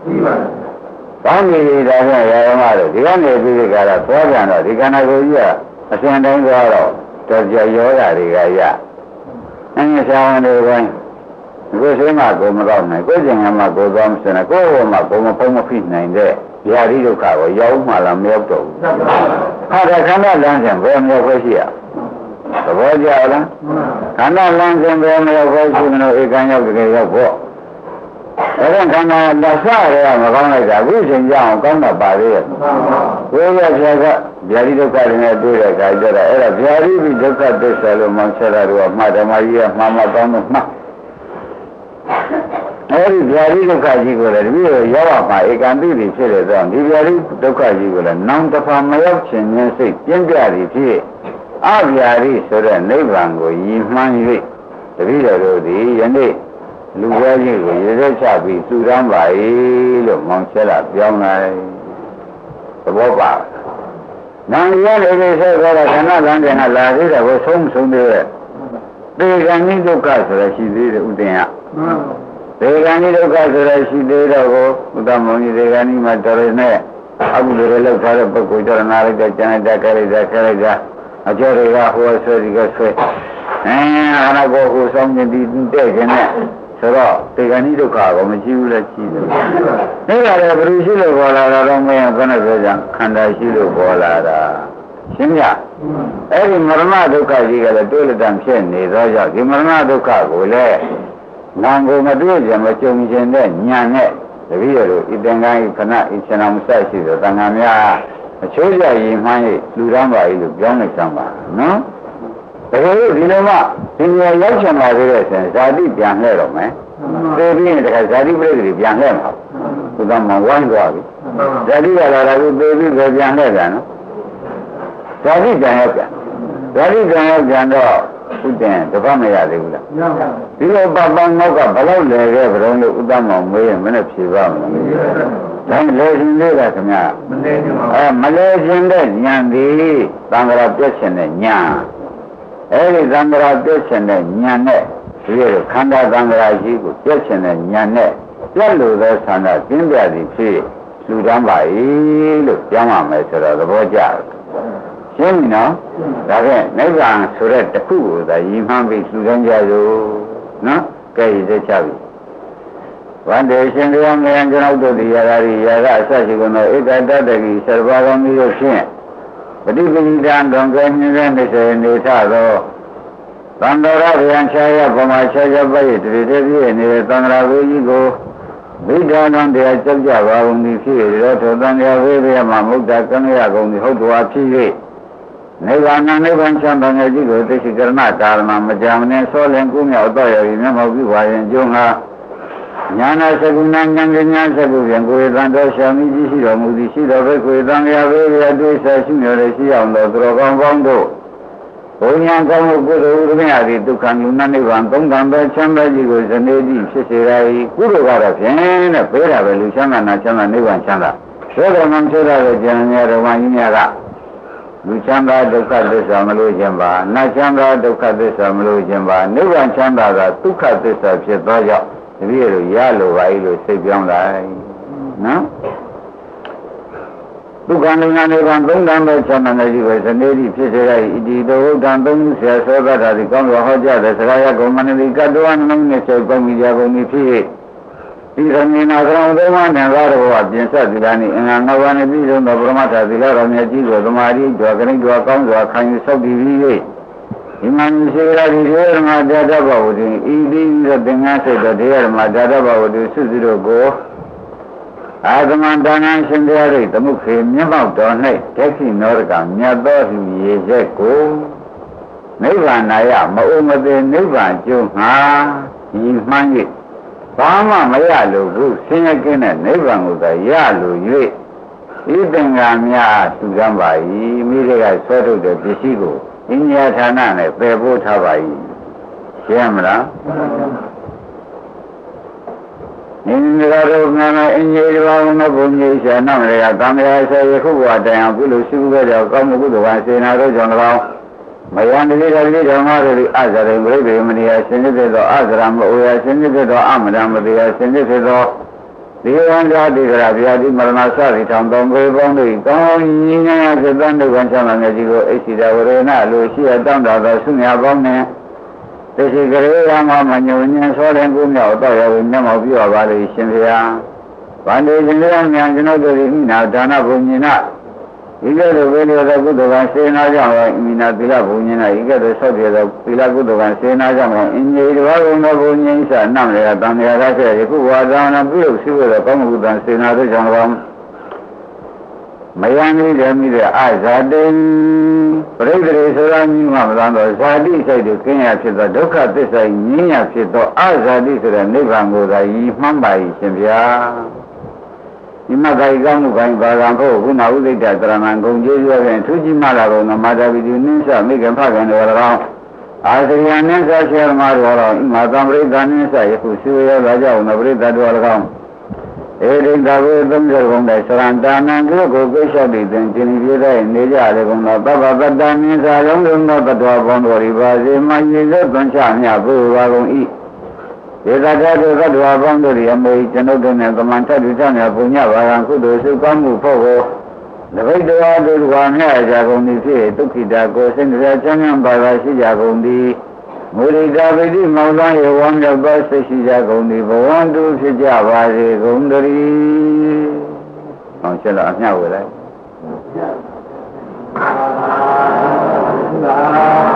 ကောင်းပြီဒါဖြင့်ရရမလို့ဒီကနေပြီးဒီကရသွားပြန်တော့ဒီခန္ဓာကိုယ်ကြီးကအစဉ်တိုင်းသွားတော့တော်ကြရောဂါတွေကရအင်းဆောင်နေပိုင်းကိုယ်စိတ်မှကိုယ်မတော့နိုင်ကိုယ်ကျင်မှကိုယ်သွားမစနဲ့ကိုယ်ဟောမှကိုယ်မဖုံးမဖိနိုင်တဲ့ຢာတိဒုက္ခကိုရောက်မှလားမရောက်တော့ဘူးဟာဒါခန္ဓာလမ်းစဉ်ဘယ်မြောက်ခွဲရှိရသဘောကျလားခန္ဓာလမ်းစဉ်ဘယ်မြောက်ခွဲရှိမလို့ဧကံရောက်ကြရောက်ဖို့အဲ့ဒါခန္ဓာလက်ဆရဲမကောင်းလိုက်တာအခုချိန်ကြအောင်ကောင်းတော့ပါသေးရဲ့ကိုယ်ရဖြာကဗျာတိဒုက္ခတွေနဲ့တွေ့တဲ့အခါကျတော့အဲ့ဒါဗျာတိဒုက္ခသစ္စာလို့မှန်ဆက်တာတော့မှဓမ္မကြီးကမှန်မှတောင်းလို့မှတ်အဲ့ဒီဗျာတိဒုက္ခကြီးကိုလည်းတပည့်တော်ရောက်ပါဧကံတိတွေဖြစ်တဲ့တော့ဒီဗျာတိဒုက္ခကြီးကိုလည်းနောင်တစ်ခါမရောက်ချင်ခြင်းစိတ်ပြင်းပြသည်ဖြစ်အဗျာတိဆိုတဲ့နိဗ္ဗာန်ကိုရည်မှန်း၍တပည့်တော်တို့ဒီယနေ့လူဝဲကြီးကိုရေသက်ချပြီးသူတန်းပါ၏လို့မောင်ချက်လာပြောင်းလိုက်သဘောပါနာရလေးလေးဆက်ကြတော့ခဏလမ်းတင်ကလာသေးတယ်ကိုဆုံးဆုံးသေးတယ်ဒေဂန်နိဒုက္ခဆိုရရှိသေးတယ်ဥဒင်ကဒေဂန်နိဒုက္ခဆိုရရှိသေးတော့ကိုဥဒ္ဒမောင်ကြီးဒေဂန်နိမှာတော်ရနဲ့အခုလိုလောက်ထားတဲ့ပုဂ္ဂိုလ်ကြရနာလိုက်တဲ့ကျန်တဲ့ကလေးတဲ့ကလေးကအကျော်တွေကဟိုဆွဲဒီကဆွဲအဲအနာကိုဟိုဆောင်နေပြီးတဲ့ခြင်းနဲ့ဆိုတော့ဒေဂန်နိဒုက္ခကိုမရှိဘူးလဲရှိတယ်။ဒါကြလည်းဘယ်လိုရှိလို့ပေါ်လာတာတော့မင်းကဘယ်နဲ့ပြောကြခန္ဓာရှိလို့ပေါ်လာတာရှင်းကြ။အဲ့ဒီမရဏဒုက္ခကြီးကလည်းတွေ့လက်တံဖြစ်နေသောကြောင့်ဒီမရဏဒုက္ခကိုလည်းနာမ်ကိုမတွေ့ကြမကြုံကျင်တဲ့ဉာဏ်နဲ့တပည့်တော်ဤသင်္ကန်းဤခဏဤရှင်တော်မဆက်ရှိသောသံဃာများအချိုးကြရည်မှန်း၍လူရမ်းပါ၏လို့ပြောနေကြပါနော်။ဒါကြလို့ဒီလိုမှဒီနေရာရောက်ချင်ပါသေးတဲ့ဆိုရင်ဇာတိပြန်လှည့်တော့မယ်သိပြီးရင်တခါဇာတိပြိတ္တိပြန်လှည့်မှာသူကမှဝိုင်းသွားပြီဇာတိကလာတာကိုသိပြီးပဲပြန်လှည့်ပြန်နော်ဇာတိပြန်ရောက်ပြန်ဇာတိပြန်ရောက်ပြန်တော့ဥဒ္ဒင်တပတ်မရသေးဘူးလားဒီလိုပပနောက်ကဘလောက်လဲခဲ့ဘုံလို့ဥဒ္ဒမောင်မွေးရင်မနဲ့ဖြေပါမလားဒါလဲရှင်လေးကခင်ဗျာအဲမလဲရှင်တဲ့ဉာဏ်ဒီသံဃာပြည့်ရှင်တဲ့ဉာဏ်အဲ့ဒီသံဃာပြည့်ရှင်တဲ့ဉာဏ်နဲ့ဒီလိုခန္ဓာသံဃာကြီးကိုပြည့်ရှင်တဲ့ဉာဏ်နဲ့ပြတ်လို့သောဆန္ဒပြင်းပြသည်ဖြစ်လူတန်းပါ၏လို့ပြောင်းရမယ်ဆိုတော့သဘောကျတယ်ရှင်းပြီနော်ဒါဖြင့်နိဗ္ဗာန်ဆိုတဲ့တစ်ခုကိုသာရည်မှန်းပြီးလူတန်းကြရောနော်ကဲရည်သက်ချပြီဝန္တေရှင်တရားမြင်ကျွန်ုပ်တို့ဒီရာဂရီရာဂအစရှိကုန်သောဧကတတ္တကိသရဘာဂမိတို့ဖြင့်ပฏิပတိတံဒုံကဲမြင်တဲ့နေစေနေထသောသံဃာဗျံခြားရပမာခြားရပရဲ့တည်းတည်းပြည့်နေတဲ့သံဃာဝေကြီးကိုဗိဓာနံတရားကြောက်ကြပါကုန်သည်ဖြစ်ရသောထိုသံဃာဝေဘယမှာမုဒ္ဒကံရကုန်သည်ဟုတ်တော်ဖြစ်၍နိဗ္ဗာန်နိဗ္ဗာန်ချမ်းသာငယ်ကြီးကိုသိရှိကရဏကာရဏမကြာမနေဆောလင်ကုမြောက်တော့ရည်မျက်မှောက်ပြုပါရင်ကျုံဟာညာနာသကုဏဉာဏ်ဉာဏ်သကုဖြင့်ကိုယ်တန်တော်ရှာမိကြီးရှိတော်မူသည်ရှိတော်ဘဲကိုယ်တန်ဃာဝေဘယတွေ့ဆက်ရှိရတဲ့ရှိအောင်တော်သူတော်ကောင်းကောင်းတို့ဘုံညာကောင်းမှုကုသိုလ်ဥဒ္ဒမယသည်ဒုက္ခလူနာနိဗ္ဗာန်သုံးကံပဲချမ်းသာကြီးကိုဇနေတိဖြစ်စေရ၏ကုသိုလ်ကတော့ဖြင့်တဲ့ပေးတာပဲလူချမ်းသာနာချမ်းသာနိဗ္ဗာန်ချမ်းသာသောတော်မှဆိုရတဲ့ဉာဏ်များတော်မှကြီးများကလူချမ်းသာဒုက္ခသစ္စာမလို့ခြင်းပါနတ်ချမ်းသာဒုက္ခသစ္စာမလို့ခြင်းပါနိဗ္ဗာန်ချမ်းသာကဒုက္ခသစ္စာဖြစ်သောကြောင့်တပည့်တို့ရလိုပါ၏လို့စိတ်ပြောင်းလိုက်နော်ဒုက္ခနိဗ္ဗာန်နိဗ္ဗာန်သုံးတန်သောချမ်းသာနေပြီပဲဇနေတိဖြစ်စေရ၏ဣတိတောဝတ္တံသုံးဆရာသောသတ္တာသည်ကောင်းစွာဟောကြားတဲ့စကားရကုံမနတိကတ္တဝနှလုံးနဲ့ချုပ်ကောင်းမိကြကုန်သည်ဖြစ်ဒီရမင်းနာကံသုံးပါးနဲ့သာတော်ပြင်ဆက်သီလနှင့်အင်္ဂါ၅ပါးနှင့်ပြည့်စုံသောပရမတ္ထသီလတော်မြတ်ကြီးကိုသမာဓိတော်ဂရိတော်ကောင်းစွာခံယူဆောက်တည်ပြီး၍ဒီမန်ရှိရာဒီဒေရမဒါတဘဝတိဤတိသသင်္ဃစိတ်တော်ဒေရမဒါတဘဝတိစုစုတို့ကိုအာသမန္တနာရှင်တရားရိသမုခေမျက်မှောက်တော်၌ဒက္ခိနောရကမြတ်သောသူရေချက်ကိုနိဗ္ဗာန်နာယမအိုမသေးနိဗ္ဗာန်ကျုံငါဤမှန်း၍ဘာမှမရလို့ဘူးဆင်းရဲကင်းတဲ့နိဗ္ဗာန်ကိုသာရလို့၍ဤသင်္ဃာများသူကမ်းပါ၏မိတွေကဆွဲထုတ်တဲ့ပစ္စည်းကိုအင်းညာဌာနနဲ့ပယ်ဖို့ထားပါ၏ရှင်းမလားနင်းရတော်နာမအင်းကြီးတော်ဘုံကြီးဆရာနာမရေကသံဃာဆရာယခုဘဝတိုင်အောင်ပြုလို့ရှိခဲ့တဲ့ကောင်းမှုကုသိုလ်ကစေနာတော်ကြောင့်၎င်းမယံတိတိတိဓမ္မတို့အဇရိပြိဗေမနိယရှင်ဖြစ်သောအဇရမအိုယရှင်ဖြစ်သောအမရမတေယရှင်ဖြစ်သောယဒီဝန္တာတိကရာဗျာတိမရဏစရိထောင်တော်ပေပေါင်းတို့ကောင်းညီညာသတ္တနိဗ္ဗာန်ချမ်းသာမြတ်ကြီးကိုအိစီတဝရဏလိုရှိရတောင်းတသောဆုညာပေါင်းနဲ့တရှိကရေရမမညုံညင်ဆောတဲ့ကိုမြောက်တော့ရဝိမျက်မှောက်ပြပါလေရှင်ဗျာဗန္ဒီရှင်ရမြန်ကျွန်တော်တို့ဒီနာဒါနဘုံညင်နာဤကဲ့သို့ဝိလေသောကုသိုလ်ကစေနာကြောင့်ဤနာသီလဘုံညင်နာဤကဲ့သို့ဆောက်ပြသောသီလကုသိုလ်ကစေနာကြောင့်အင်းကြီးတော်ဘုံသောဘုံညင်စာနမ်လေတန်မြာရခဲ့ယခုဝါသာနာပြုလို့ရှိရသောကောင်းမှုတန်စေနာတို့ကြောင့်ကောမယံမိတယ်မိတယ်အာဇာတိပရိသေဆိုတာမြင်မှမသာတော့ဇာတိစိတ်တို့ကျင်းရဖြစ်သောဒုက္ခသစ္စာညင်းရဖြစ်သောအာဇာတိဆိုတဲ့နိဗ္ဗာန်ကိုသာယီမှန်းပါ၏ရှင်ဗျာဒီမှာကာယကမှုပိုင်းဘာကံဖို့ခုနဥဒိတ္တတရဏံဂုံကျေးဇူးဖြင့်သူကြီးမလာကုန်သောမာတာပိတိနိစ္စမိခင်ဖခင်တို့၎င်းအာသရိယနိစ္စဆေရမတို့၎င်းဣမာတံပရိသနိစ္စယခုဆွေရလာကြသောပရိသတ်တို့၎င်းဧရိတဝေသုံးရကုန်တဲ့သရန္တာနံကိုကိုကိစ္စတိတင်ကျင်ပြည့်တဲ့နေကြလေကုန်သောပပပတ္တနိစ္စလုံးလုံးသောတတော်ဘောင်းတို့ဤပါစေမယေသောသွန်ချမြတ်ဘုရားကုန်၏ဧကတတုသတ္တဝါပေါင်းတို့၏အမေကျွန်ုပ်တို့နှင့်ကမန်ထတ်တူချမြတ်ဘုညဘာကံကုသိုလ်စုကောင်းမှုဖို့ကိုလဘိတဝါတို့ကမြတ်ကြကုန်သည်ဖြစ်ဒုက္ခိတာကိုစိတ်တရားချမ်းသာပါပါရှိကြကုန်သည်မုရိတာပိတိမောင်သားရေဝမ်းမြောက်သောစိတ်ရှိကြကုန်သည်ဘဝတုဖြစ်ကြပါစေကုန်တည်း။ဟောချက်တော့အမျှဝေလိုက်။